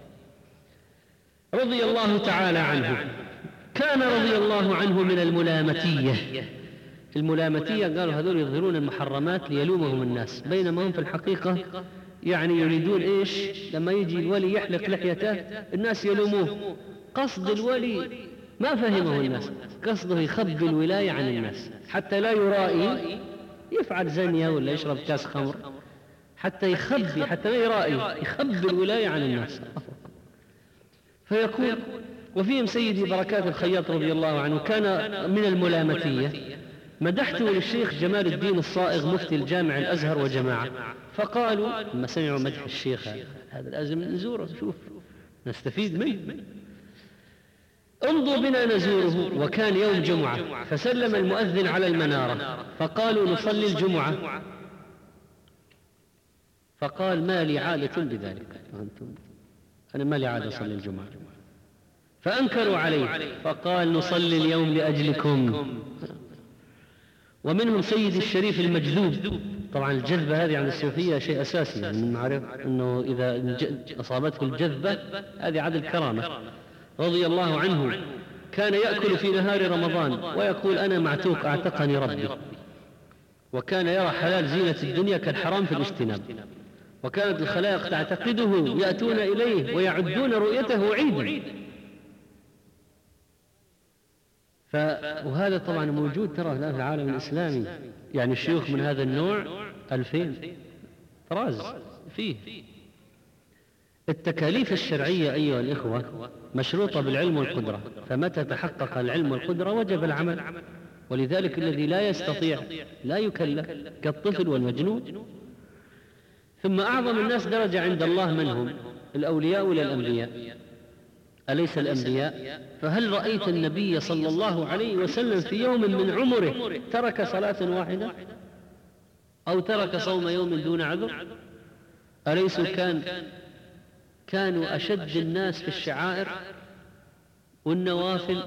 رضي الله تعالى عنه، كان رضي الله عنه من الملامتية. الملامتية قالوا هذول يظهرون المحرمات ليلومهم الناس، بينما هم في الحقيقة يعني يريدون إيش؟ لما يجي الولي يحلق لحيته الناس يلوموه. قصد الولي ما فهمه الناس، قصده يخبي الولاية عن الناس حتى لا يرائي، يفعل زنية ولا يشرب كاس خمر حتى يخبي، حتى لا يرائي، يخبي الولاية عن الناس. فيقول وفيهم سيدي بركات الخياط رضي الله عنه كان من الملامتية. مدحته للشيخ جمال الدين الصائغ مفتي الجامع الأزهر وجماعة، فقالوا لما سمعوا مدح الشيخ هذا لازم نزوره، شوف نستفيد منه، امضوا بنا نزوره. وكان يوم جمعة فسلم المؤذن على المنارة فقالوا نصلي الجمعة، فقال ما لي عادة بذلك، أنا ما لي عادة أصلي الجمعة. فأنكروا عليه فقال نصلي اليوم لأجلكم. ومنهم سيد الشريف المجذوب. طبعا الجذبة هذه عند الصوفية شيء أساسي، يعني من معرف أنه إذا أصابته الجذبة هذه عدد الكرامة. رضي الله عنه كان يأكل في نهار رمضان ويقول أنا معتوق أعتقني ربي، وكان يرى حلال زينة الدنيا كالحرام في الاجتناب، وكانت الخلائق تعتقده يأتون إليه ويعدون رؤيته عيدا. وهذا طبعا موجود ترى في العالم الإسلامي، يعني الشيوخ من هذا النوع 2000 طراز فيه. التكاليف الشرعية أيها الإخوة مشروطة بالعلم والقدرة، فمتى تحقق العلم والقدرة وجب العمل، ولذلك الذي لا يستطيع لا يكلف كالطفل والمجنون. ثم أعظم الناس درجة عند الله من هم؟ الأولياء ولا الأنبياء؟ أليس الأنبياء؟ فهل رأيت النبي صلى الله عليه وسلم في يوم من عمره ترك صلاة واحدة أو ترك صوم يوم دون عذر؟ أليسوا كانوا أشد الناس في الشعائر والنوافل؟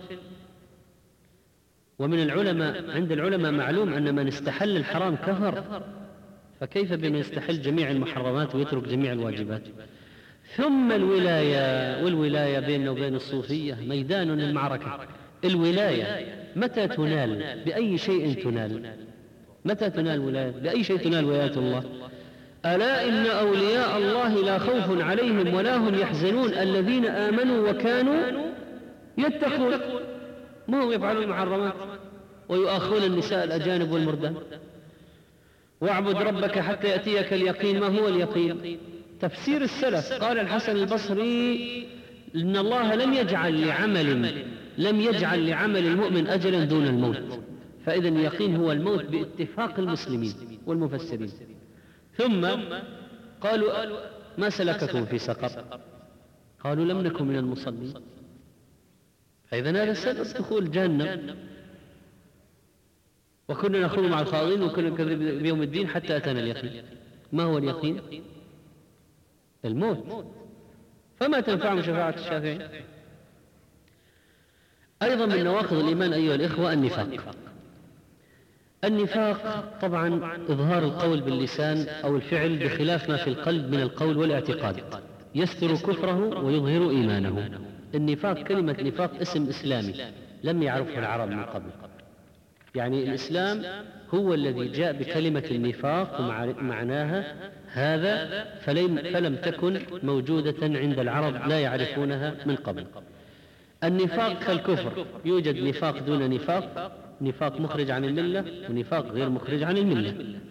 ومن العلماء عند العلماء معلوم أن من استحل الحرام كفر، فكيف بمن يستحل جميع المحرمات ويترك جميع الواجبات؟ ثم الولاية، والولاية بيننا وبين الصوفية ميدان المعركة. الولاية متى تنال؟ بأي شيء تنال؟ متى تنال ولاية؟ بأي شيء تنال ولاية الله؟ ألا إن أولياء الله لا خوف عليهم ولا هم يحزنون الذين آمنوا وكانوا يتقون. ما هم يفعلون المحرمات ويؤاخون النساء الأجانب والمردان. واعبد ربك حتى يأتيك اليقين. ما هو اليقين؟ تفسير السلف قال الحسن البصري إن الله لم يجعل لعمل المؤمن أجلا دون الموت، فإذا اليقين هو الموت باتفاق المسلمين والمفسرين. ثم قالوا ما سلككم في سقر؟ قالوا لم نكن من المصلين. فإذا هذا سبب دخول جهنم. وكنا نخوض مع الخاضين وكنا نكذب بيوم الدين حتى أتانا اليقين. ما هو اليقين؟ الموت. فما تنفعهم شفاعة الشافعين. أيضا من نواقض الإيمان أيها الإخوة النفاق طبعا إظهار القول باللسان أو الفعل بخلاف ما في القلب من القول والاعتقاد، يستر كفره ويظهر إيمانه. النفاق كلمة نفاق اسم إسلامي لم يعرفه العرب من قبل، يعني الإسلام هو الذي جاء بكلمة النفاق ومعناها هذا، فلم تكن موجودة عند العرب لا يعرفونها من قبل. النفاق كالكفر، يوجد نفاق دون نفاق، نفاق مخرج عن الملة ونفاق غير مخرج عن الملة.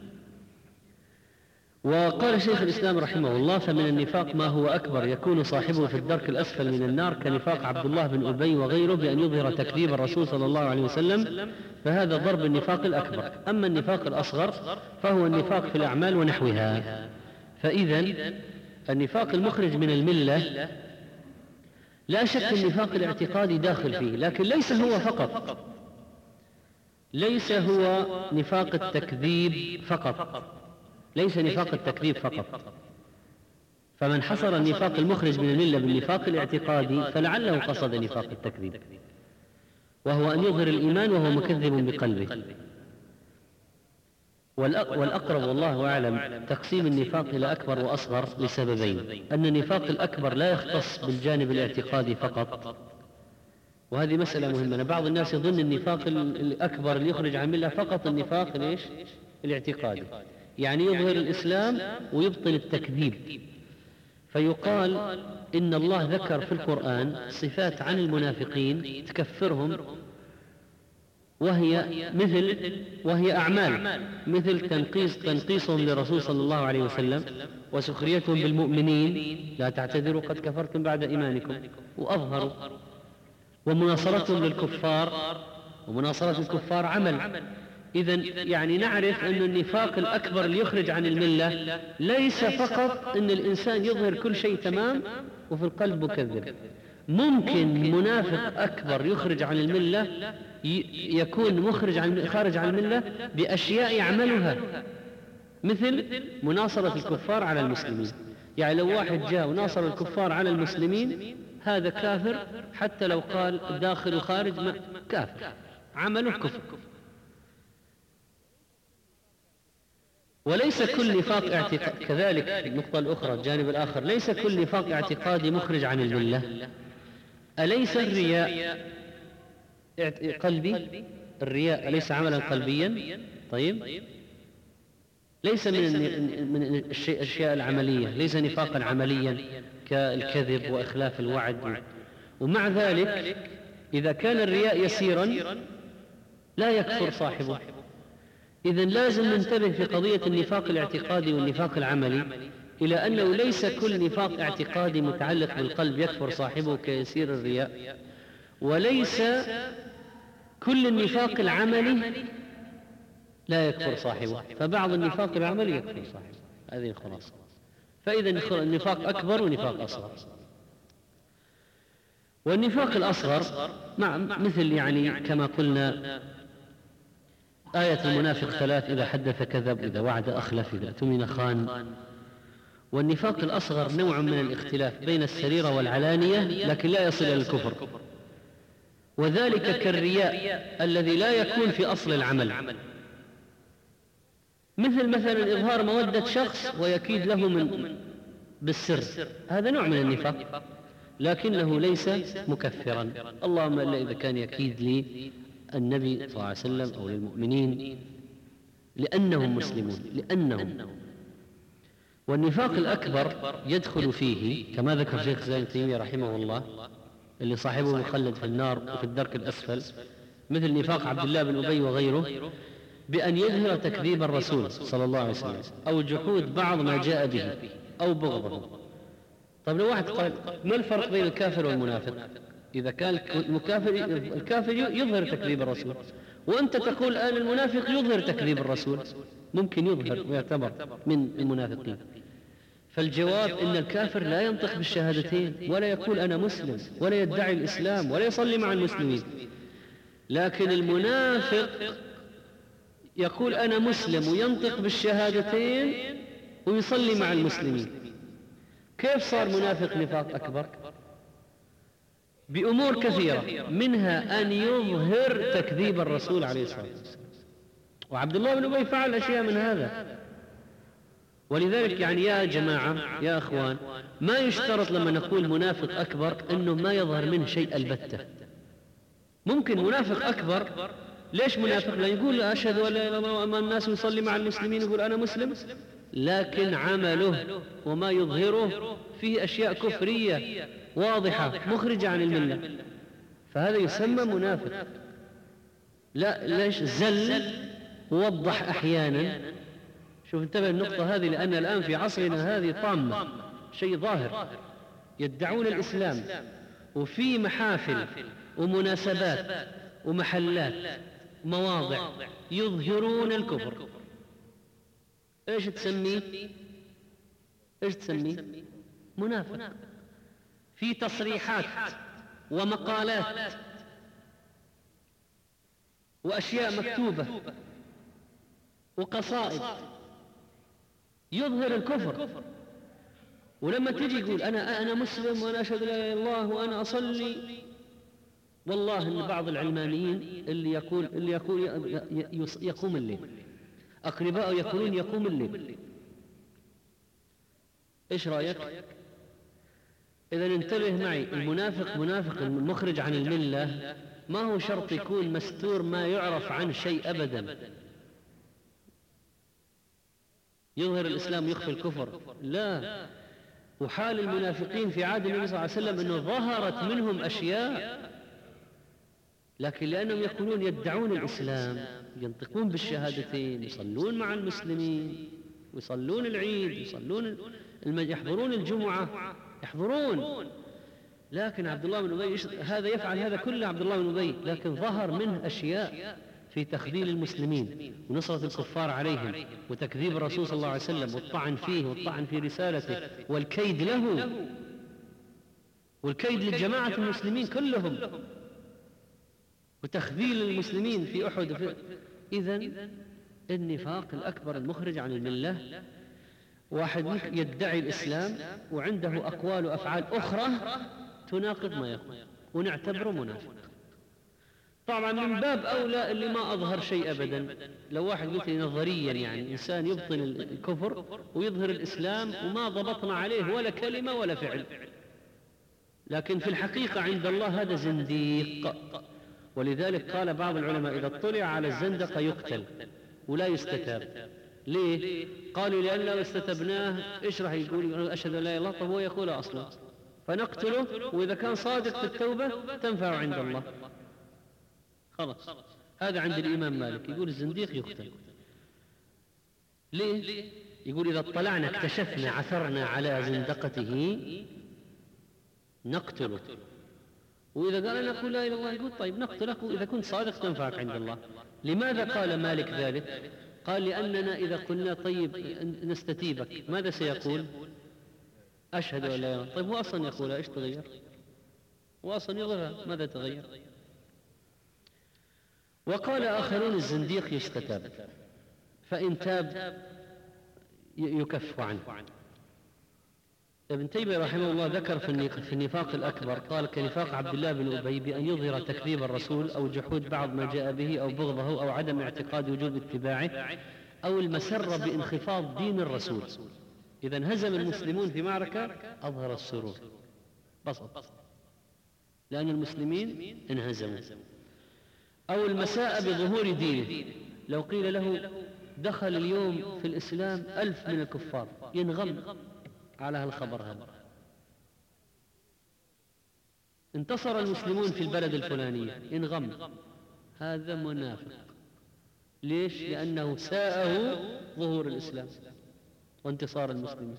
وقال شيخ الإسلام رحمه الله فمن النفاق ما هو أكبر يكون صاحبه في الدرك الأسفل من النار، كنفاق عبد الله بن أبي وغيره بأن يظهر تكذيب الرسول صلى الله عليه وسلم، فهذا ضرب النفاق الأكبر. أما النفاق الأصغر فهو النفاق في الأعمال ونحوها. فإذا النفاق المخرج من الملة لا شك النفاق الاعتقادي داخل فيه، لكن ليس هو فقط، ليس هو نفاق التكذيب فقط، ليس نفاق التكذيب فقط، فمن حصر النفاق المخرج من الملة بالنفاق الاعتقادي فلعله قصد نفاق التكذيب، وهو أن يظهر الإيمان وهو مكذب بقلبه. والأقرب والله أعلم تقسيم النفاق إلى أكبر وأصغر لسببين: أن النفاق الأكبر لا يختص بالجانب الاعتقادي فقط، وهذه مسألة مهمة. بعض الناس يظن النفاق الأكبر اللي يخرج عن الملة فقط النفاق الاعتقادي، يعني يظهر الإسلام ويبطن التكذيب. فيقال إن الله ذكر في القرآن صفات عن المنافقين تكفرهم، وهي أعمال، مثل تنقيصهم للرسول صلى الله عليه وسلم، وسخريتهم بالمؤمنين، لا تعتذروا قد كفرتم بعد إيمانكم، وأظهروا، ومناصرتهم للكفار، ومناصرة الكفار عمل. إذن يعني نعرف أن النفاق الأكبر اللي يخرج عن الملة ليس فقط أن الإنسان يظهر كل شيء تمام وفي القلب مكذب. ممكن منافق أكبر يخرج عن الملة يكون خارج عن الملة بأشياء يعملها، مثل مناصرة الكفار على المسلمين. يعني لو واحد جاء وناصر الكفار على المسلمين هذا كافر، حتى لو قال داخل وخارج كافر، عمله كفر. وليس كل نفاق اعتقادي كذلك. النقطة الأخرى، الجانب الآخر، ليس كل نفاق اعتقادي مخرج عن الملة. أليس الرياء قلبي؟ الرياء أليس عملا قلبيا؟ طيب، ليس من الأشياء العملية، ليس نفاقا عمليا كالكذب وإخلاف الوعد. ومع ذلك إذا كان الرياء يسيرا لا يكفر صاحبه. إذن لازم ننتبه في قضية النفاق الاعتقادي والنفاق العملي إلى أنه ليس كل نفاق اعتقادي متعلق بالقلب يكفر صاحبه كيسير الرياء، وليس كل النفاق العملي لا يكفر صاحبه، فبعض النفاق العملي يكفر صاحبه. هذه الخلاصة. فإذا النفاق أكبر ونفاق أصغر. والنفاق الأصغر مثل يعني كما قلنا آية المنافق 3: إذا حدث كذب، إذا وعد أخلف، إذا اؤتمن خان. والنفاق الأصغر نوع من الاختلاف بين السريرة والعلانية، لكن لا يصل إلى الكفر، وذلك كالرياء الذي لا يكون في أصل العمل، مثلا إظهار مودة شخص ويكيد له بالسر، هذا نوع من النفاق لكنه ليس مكفرا، اللهم إلا إذا كان يكيد لي النبي صلى الله عليه وسلم أو للمؤمنين لأنهم مسلمون. والنفاق الأكبر يدخل فيه كما ذكر شيخ الإسلام ابن تيمية رحمه الله، اللي صاحبه مخلد في النار وفي الدرك الأسفل، مثل نفاق عبد الله بن أبي وغيره، بأن يظهر تكذيب الرسول صلى الله عليه وسلم أو جحود بعض ما جاء به أو بغضه. طيب لو واحد قال ما الفرق بين الكافر والمنافق؟ إذا كان الكافر يظهر تكذيب الرسول، وأنت تقول الآن المنافق يظهر تكذيب الرسول، ممكن يظهر ويعتبر من المنافقين. فالجواب إن الكافر لا ينطق بالشهادتين ولا يقول أنا مسلم ولا يدعي الإسلام ولا يصلي مع المسلمين، لكن المنافق يقول أنا مسلم وينطق بالشهادتين ويصلي مع المسلمين. كيف صار منافق نفاق أكبر؟ بأمور كثيرة، منها أن يظهر تكذيب الرسول عليه الصلاة والسلام، وعبد الله بن أبي فعل أشياء من هذا. ولذلك يعني يا جماعة يا أخوان، ما يشترط لما نقول منافق أكبر أنه ما يظهر منه شيء البتة. ممكن منافق أكبر، ليش منافق؟ لا يقول أشهد أن لا إله إلا الله أمام الناس ويصلي مع المسلمين يقول أنا مسلم، لكن عمله وما يظهره فيه أشياء كفرية واضحة مخرجة عن الملة، فهذا يسمى منافق. لا ليش زل ووضح أحيانا. شوف انتبه النقطة هذه، لأن الآن في عصرنا هذه طامة، شيء ظاهر، يدعون الإسلام وفي محافل ومناسبات ومحلات ومواضع يظهرون الكفر. ايش تسميه؟ منافق. في تصريحات ومقالات وأشياء مكتوبة وقصائد يظهر الكفر، ولما تجي يقول أنا مسلم وأنا أشهد لا إله إلا الله وأنا أصلي، والله إن بعض العلمانيين اللي يقوم الليل، أقرباء يقولون يقوم الليل. إيش رأيك؟ إذا انتبه معي، المنافق منافق المخرج عن الملة ما هو شرط يكون مستور ما يعرف عنه شيء أبدا، يظهر الإسلام يخفي الكفر، لا. وحال المنافقين في عهد النبي صلى الله عليه وسلم أنه ظهرت منهم أشياء، لكن لأنهم يقولون يدعون الإسلام، ينطقون بالشهادتين، يصلون مع المسلمين ويصلون العيد، يحضرون الجمعة، يحضرون، لكن عبد الله بن أبي هذا يفعل هذا كله، عبد الله بن أبي، لكن ظهر منه أشياء في تخذيل المسلمين ونصرة الكفار عليهم وتكذيب الرسول صلى الله عليه وسلم والطعن فيه والطعن في رسالته والكيد له والكيد للجماعة المسلمين كلهم وتخذيل المسلمين في أحد. إذن النفاق الأكبر المخرج عن الملة واحد يدعي الإسلام وعنده أقوال وأفعال أخرى تناقض ما يقول ونعتبره منافق. طبعا من باب أولى اللي ما أظهر شيء أبدا. لو واحد قلت لي نظريا يعني إنسان يبطن الكفر ويظهر الإسلام وما ضبطنا عليه ولا كلمة ولا فعل، لكن في الحقيقة عند الله هذا زنديق. ولذلك قال بعض العلماء إذا اطلع على الزندقة يقتل ولا يستتاب. ليه؟ قالوا لأن لو استتبناه إيش راح يقول؟ أشهد أن لا إله إلا الله، طب هو يقولها أصلا، فنقتله، وإذا كان صادق في التوبة تنفع عند الله. خلاص، هذا عند الإمام مالك، يقول الزنديق يقتل. ليه؟ يقول إذا اطلعنا اكتشفنا عثرنا على زندقته نقتله، وإذا قال نقول لا إله إلا الله يقول طيب نقتلك، وإذا كنت صادق تنفعك عند الله. لماذا قال مالك ذلك؟ قال لأننا إذا قلنا طيب نستتيبك ماذا سيقول؟ أشهد أن لا إله إلا الله. طيب هو أصلا يقولها، إيش تغير؟ هو أصلا يظهرها، ماذا تغير؟ وقال آخرون الزنديق يستتاب، فإن تاب يكف عنه. ابن تيمية رحمه الله ذكر في النفاق الأكبر، قال كنفاق عبد الله بن أبي بأن يظهر تكذيب الرسول أو جحود بعض ما جاء به أو بغضه أو عدم اعتقاد وجوب اتباعه أو المسرة بانخفاض دين الرسول. إذا انهزم المسلمون في معركة أظهر السرور بسط لأن المسلمين انهزموا، أو المساء بظهور دينه. لو قيل له دخل اليوم في الإسلام 1000 من الكفار، ينغم على هالخبر هذا. انتصر المسلمون في البلد الفلانية، ينغم، هذا منافق. ليش؟ لأنه ساءه ظهور الإسلام وانتصار المسلمين.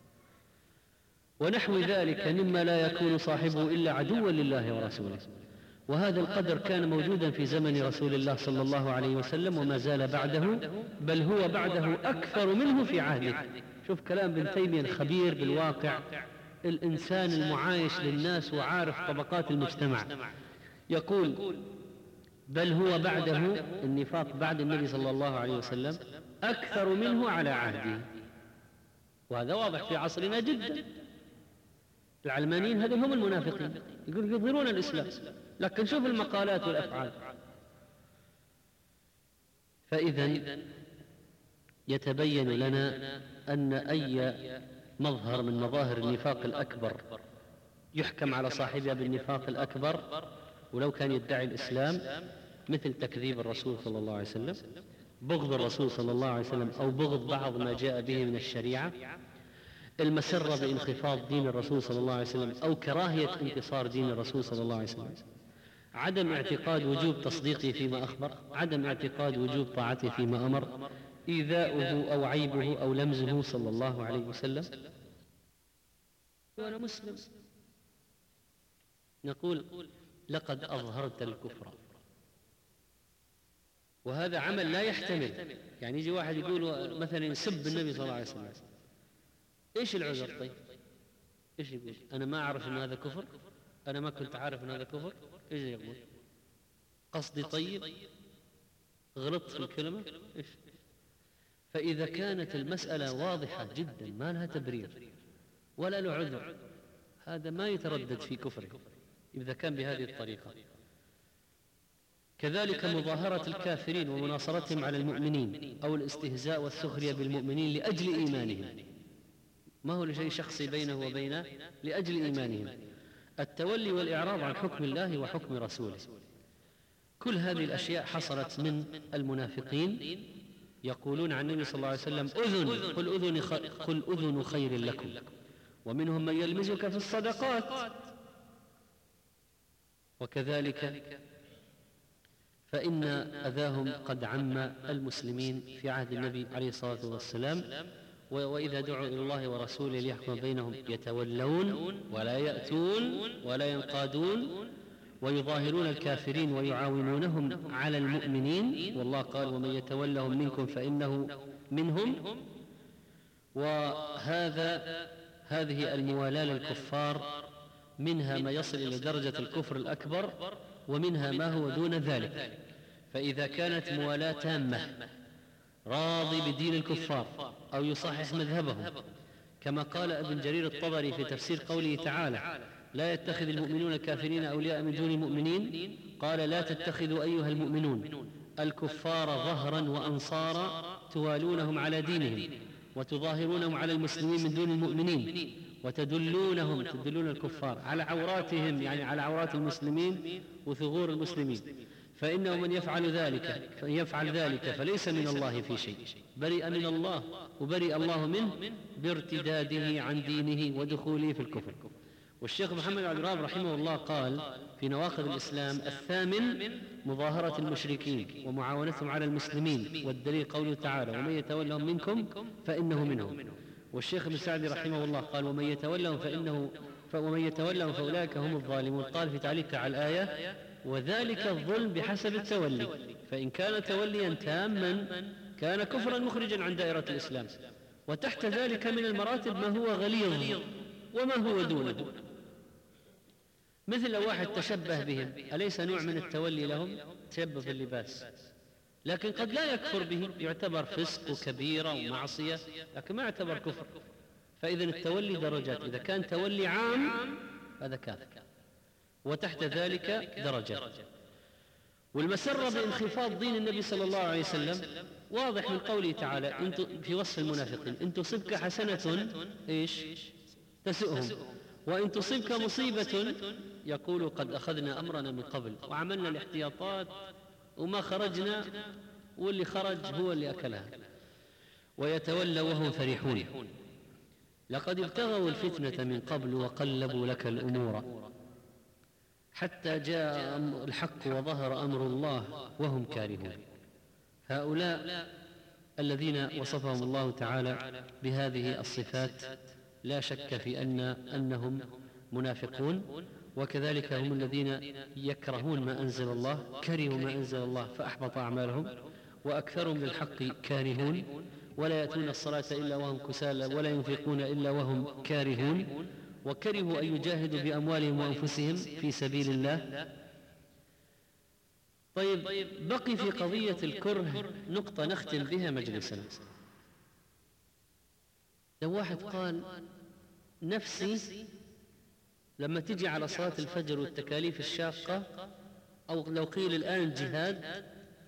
ونحو ذلك مما لا يكون صاحبه إلا عدوا لله ورسوله. وهذا القدر كان موجودا في زمن رسول الله صلى الله عليه وسلم وما زال بعده، بل هو بعده أكثر منه في عهده. شوف كلام ابن تيمية الخبير بالواقع، الإنسان المعايش للناس وعارف طبقات المجتمع، يقول بل هو بعده، النفاق بعد النبي صلى الله عليه وسلم أكثر منه على عهده. وهذا واضح في عصرنا جدا. العلمانيين هذول هم المنافقين، يقول يظهرون الإسلام، لكن شوف المقالات والأفعال. فإذا يتبين لنا أن أي مظهر من مظاهر النفاق الأكبر يحكم على صاحبها بالنفاق الأكبر ولو كان يدعي الإسلام، مثل تكذيب الرسول صلى الله عليه وسلم، بغض الرسول صلى الله عليه وسلم أو بغض بعض ما جاء به من الشريعة، المسرة بانخفاض دين الرسول صلى الله عليه وسلم أو كراهية انتصار دين الرسول صلى الله عليه وسلم، عدم اعتقاد وجوب تصديقه فيما أخبر، عدم اعتقاد وجوب طاعته فيما أمر، إيذاؤه أو عيبه أو لمزه صلى الله عليه وسلم. وأنا مسلم نقول لقد أظهرت الكفر، وهذا عمل لا يحتمل. يعني يجي واحد يقول مثلا يسب النبي صلى الله عليه وسلم، إيش العذر؟ طيب إيش يقول؟ أنا ما أعرف أن هذا كفر، أنا ما كنت عارف أن هذا كفر. إيش يقول؟ قصدي طيب، غلطت في الكلمة. إيش؟ فإذا كانت المسألة واضحة جدا ما لها تبرير، ولا له عذر، هذا ما يتردد في كفره إذا كان بهذه الطريقة. كذلك مظاهرة الكافرين ومناصرتهم على المؤمنين أو الاستهزاء والسخرية بالمؤمنين لأجل إيمانهم، ما هو لشيء شخصي بينه وبينه، لأجل إيمانهم. التولي والإعراض عن حكم الله وحكم رسوله، كل هذه الأشياء حصلت من المنافقين، يقولون عن النبي صلى الله عليه وسلم قل أذن خير لكم، ومنهم من يلمزك في الصدقات. وكذلك فإن أذاهم قد عم المسلمين في عهد النبي عليه الصلاة والسلام، وإذا دعوا إلى الله ورسوله ليحكم بينهم يتولون ولا يأتون ولا ينقادون، ويظاهرون الكافرين ويعاونونهم على المؤمنين، والله قال ومن يتولهم منكم فإنه منهم. هذه الموالاة للكفار منها ما يصل إلى درجة الكفر الأكبر، ومنها ما هو دون ذلك. فإذا كانت موالاة تامة، راضي بدين الكفار أو يصحح مذهبهم، كما قال ابن جرير الطبري في تفسير قوله تعالى لا يتخذ المؤمنون الكافرين أولياء من دون المؤمنين، قال لا تتخذوا أيها المؤمنون الكفار ظهرا وأنصارا توالونهم على دينهم وتظاهرونهم على المسلمين من دون المؤمنين، تدلون الكفار على عوراتهم، يعني على عورات المسلمين وثغور المسلمين، فإنه من يفعل ذلك فليس من الله في شيء، برئ من الله وبرئ الله منه بارتداده عن دينه ودخوله في الكفر. والشيخ محمد عبد الوهاب رحمه الله قال في نواقض الإسلام: الثامن مظاهرة المشركين ومعاونتهم على المسلمين، والدليل قوله تعالى ومن يتولهم منكم فإنه منهم. والشيخ ابن سعدي رحمه الله قال ومن يتولهم فأولئك هم الظالمون. قال في تعليقه على الآية وذلك الظلم بحسب التولي، فإن كان توليا تاما كان كفرا مخرجا عن دائرة الإسلام، وتحت ذلك من المراتب ما هو غليظ وما هو دونه، مثل لو واحد تشبه بهم، أليس نوع من التولي لهم؟ تشبه في اللباس، لكن قد لا يكفر به، يعتبر فسق وكبيرة ومعصية، لكن ما يعتبر كفر. فإذا التولي درجات، إذا كان تولي عام هذا كافر، وتحت ذلك درجات. والمسرة بانخفاض دين النبي صلى الله عليه وسلم واضح من قوله تعالى في وصف المنافقين: إن تصبك حسنة تسؤهم، وإن تصبك مصيبة يقول قد أخذنا أمرنا من قبل وعملنا الاحتياطات وما خرجنا، واللي خرج هو اللي أكلها. ويتولوا وهم فرحون، لقد ابتغوا الفتنة من قبل وقلبوا لك الأمور حتى جاء الحق وظهر أمر الله وهم كارهون. هؤلاء الذين وصفهم الله تعالى بهذه الصفات لا شك في أنهم منافقون، وكذلك هم الذين يكرهون ما أنزل الله، كرهوا ما أنزل الله فأحبط أعمالهم، وأكثرهم للحق كارهون، ولا يأتون الصلاة إلا وهم كسالى ولا ينفقون إلا وهم كارهون، وكرهوا أن يجاهدوا بأموالهم وأنفسهم في سبيل الله. طيب، بقي في قضية الكره نقطة نختم بها مجلسنا. لو واحد قال نفسي لما تجي على صلاة الفجر والتكاليف الشاقة، أو لو قيل الآن جهاد،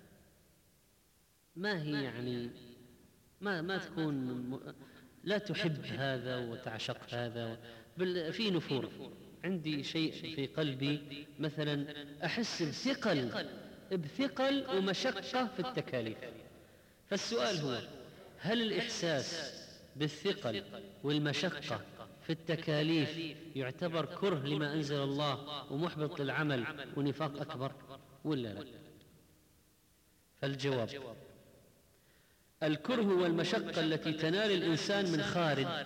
ما هي يعني ما تكون، لا تحب هذا وتعشق هذا، بل في نفور. عندي شيء في قلبي مثلا أحس بثقل ومشقة في التكاليف. فالسؤال هو: هل الإحساس بالثقل والمشقة في التكاليف يعتبر كره لما أنزل الله ومحبط للعمل ونفاق أكبر ولا لا؟ فالجواب: الكره والمشقة التي تنال الإنسان من خارج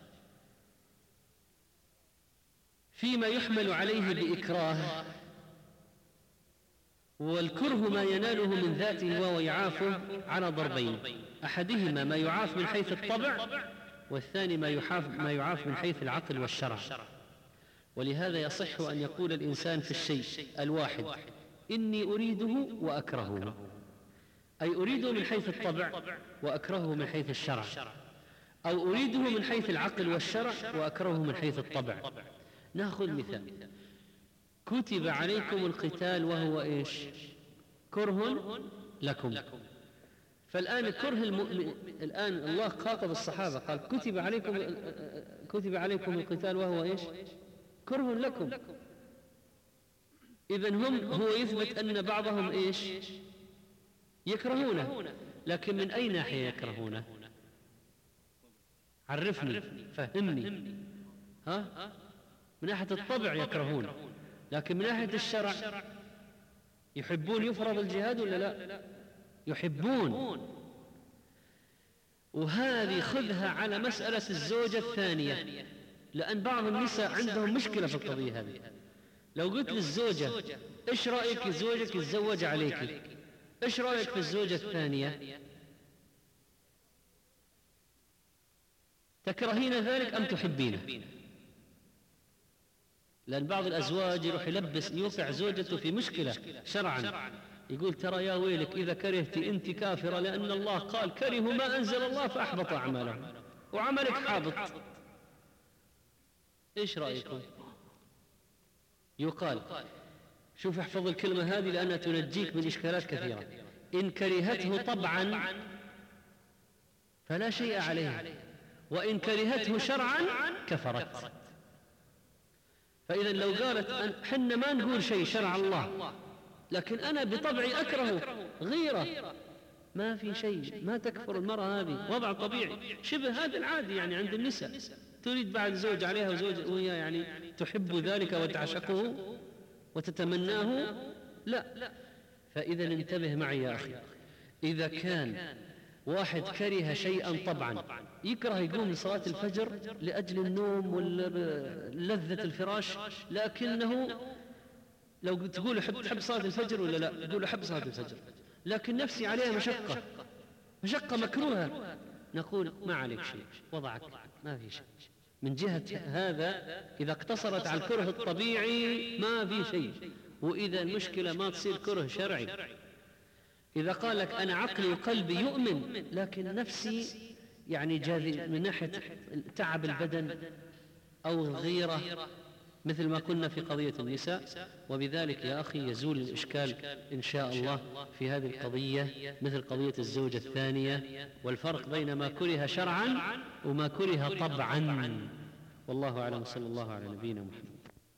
فيما يحمل عليه بإكراه، والكره ما يناله من ذاته وهو يعافه على ضربين: أحدهما ما يعاف من حيث الطبع، والثاني ما يعاف من حيث العقل والشرع. ولهذا يصح أن يقول الإنسان في الشيء الواحد إني أريده وأكرهه، أي أريده من حيث الطبع وأكرهه من حيث الشرع، أو أريده من حيث العقل والشرع وأكرهه من حيث الطبع. نأخذ مثال: كتب عليكم القتال وهو إيش؟ كره لكم. فالآن كره المؤمن، الآن الله خاطب الصحابة قال كتب عليكم القتال وهو إيش؟ كره لكم. إذن هو يثبت أن بعضهم إيش؟ يكرهونه، لكن من أي ناحية يكرهونه؟ عرفني، فهمني. من ناحية الطبع يكرهونه، لكن من ناحية الشرع يحبون يفرض الجهاد ولا لا؟ يحبون. وهذه خذها على مسألة الزوجة الثانية، لأن بعض النساء عندهم مشكلة في القضية هذه. لو قلت للزوجة إيش رأيك زوجك يتزوج عليك، إيش رأيك في الزوجة الثانية؟ تكرهين ذلك أم تحبينه؟ لأن بعض الأزواج يروح يوقع زوجته في مشكلة شرعا، يقول ترى يا ويلك إذا كرهتي أنت كافرة، لأن الله قال كرهوا ما أنزل الله فأحبط أعمالهم، وعملك حابط. إيش رأيكم؟ يقال، شوف احفظ الكلمة هذه لأنها تنجيك من إشكالات كثيرة: إن كرهته طبعا فلا شيء عليه، وإن كرهته شرعا كفرت. فإذا لو قالت حنا ما نقول شيء شرع الله، لكن أنا بطبعي أكره غيرة، ما في شيء، ما تكفر المرأة، هذه وضع طبيعي شبه هذا العادي يعني عند النساء. تريد بعد زوج عليها وهي يعني تحب ذلك وتعشقه وتتمناه؟ لا. فإذا انتبه معي يا أخي، إذا كان واحد كره شيئا طبعا، يكره يقوم لصلاة الفجر لأجل النوم ولذة الفراش، لكنه لو تقول تحب صلاة الفجر ولا لا، يقول أحب صلاة الفجر، لكن نفسي عليها مشقة مكروهة، نقول ما عليك شيء، وضعك ما في شيء. من جهة هذا إذا اقتصرت على الكره الطبيعي ما في شيء، وإذا المشكلة ما تصير كره شرعي. إذا قال لك أنا عقلي وقلبي يؤمن، لكن نفسي يعني جاذب من ناحية تعب البدن أو غيرة، مثل ما كنا في قضية النساء. وبذلك يا أخي يزول الإشكال إن شاء الله في هذه القضية، مثل قضية الزوجة الثانية، والفرق بين ما كره شرعا وما كره طبعا. والله أعلم، صلى الله على نبينا محمد.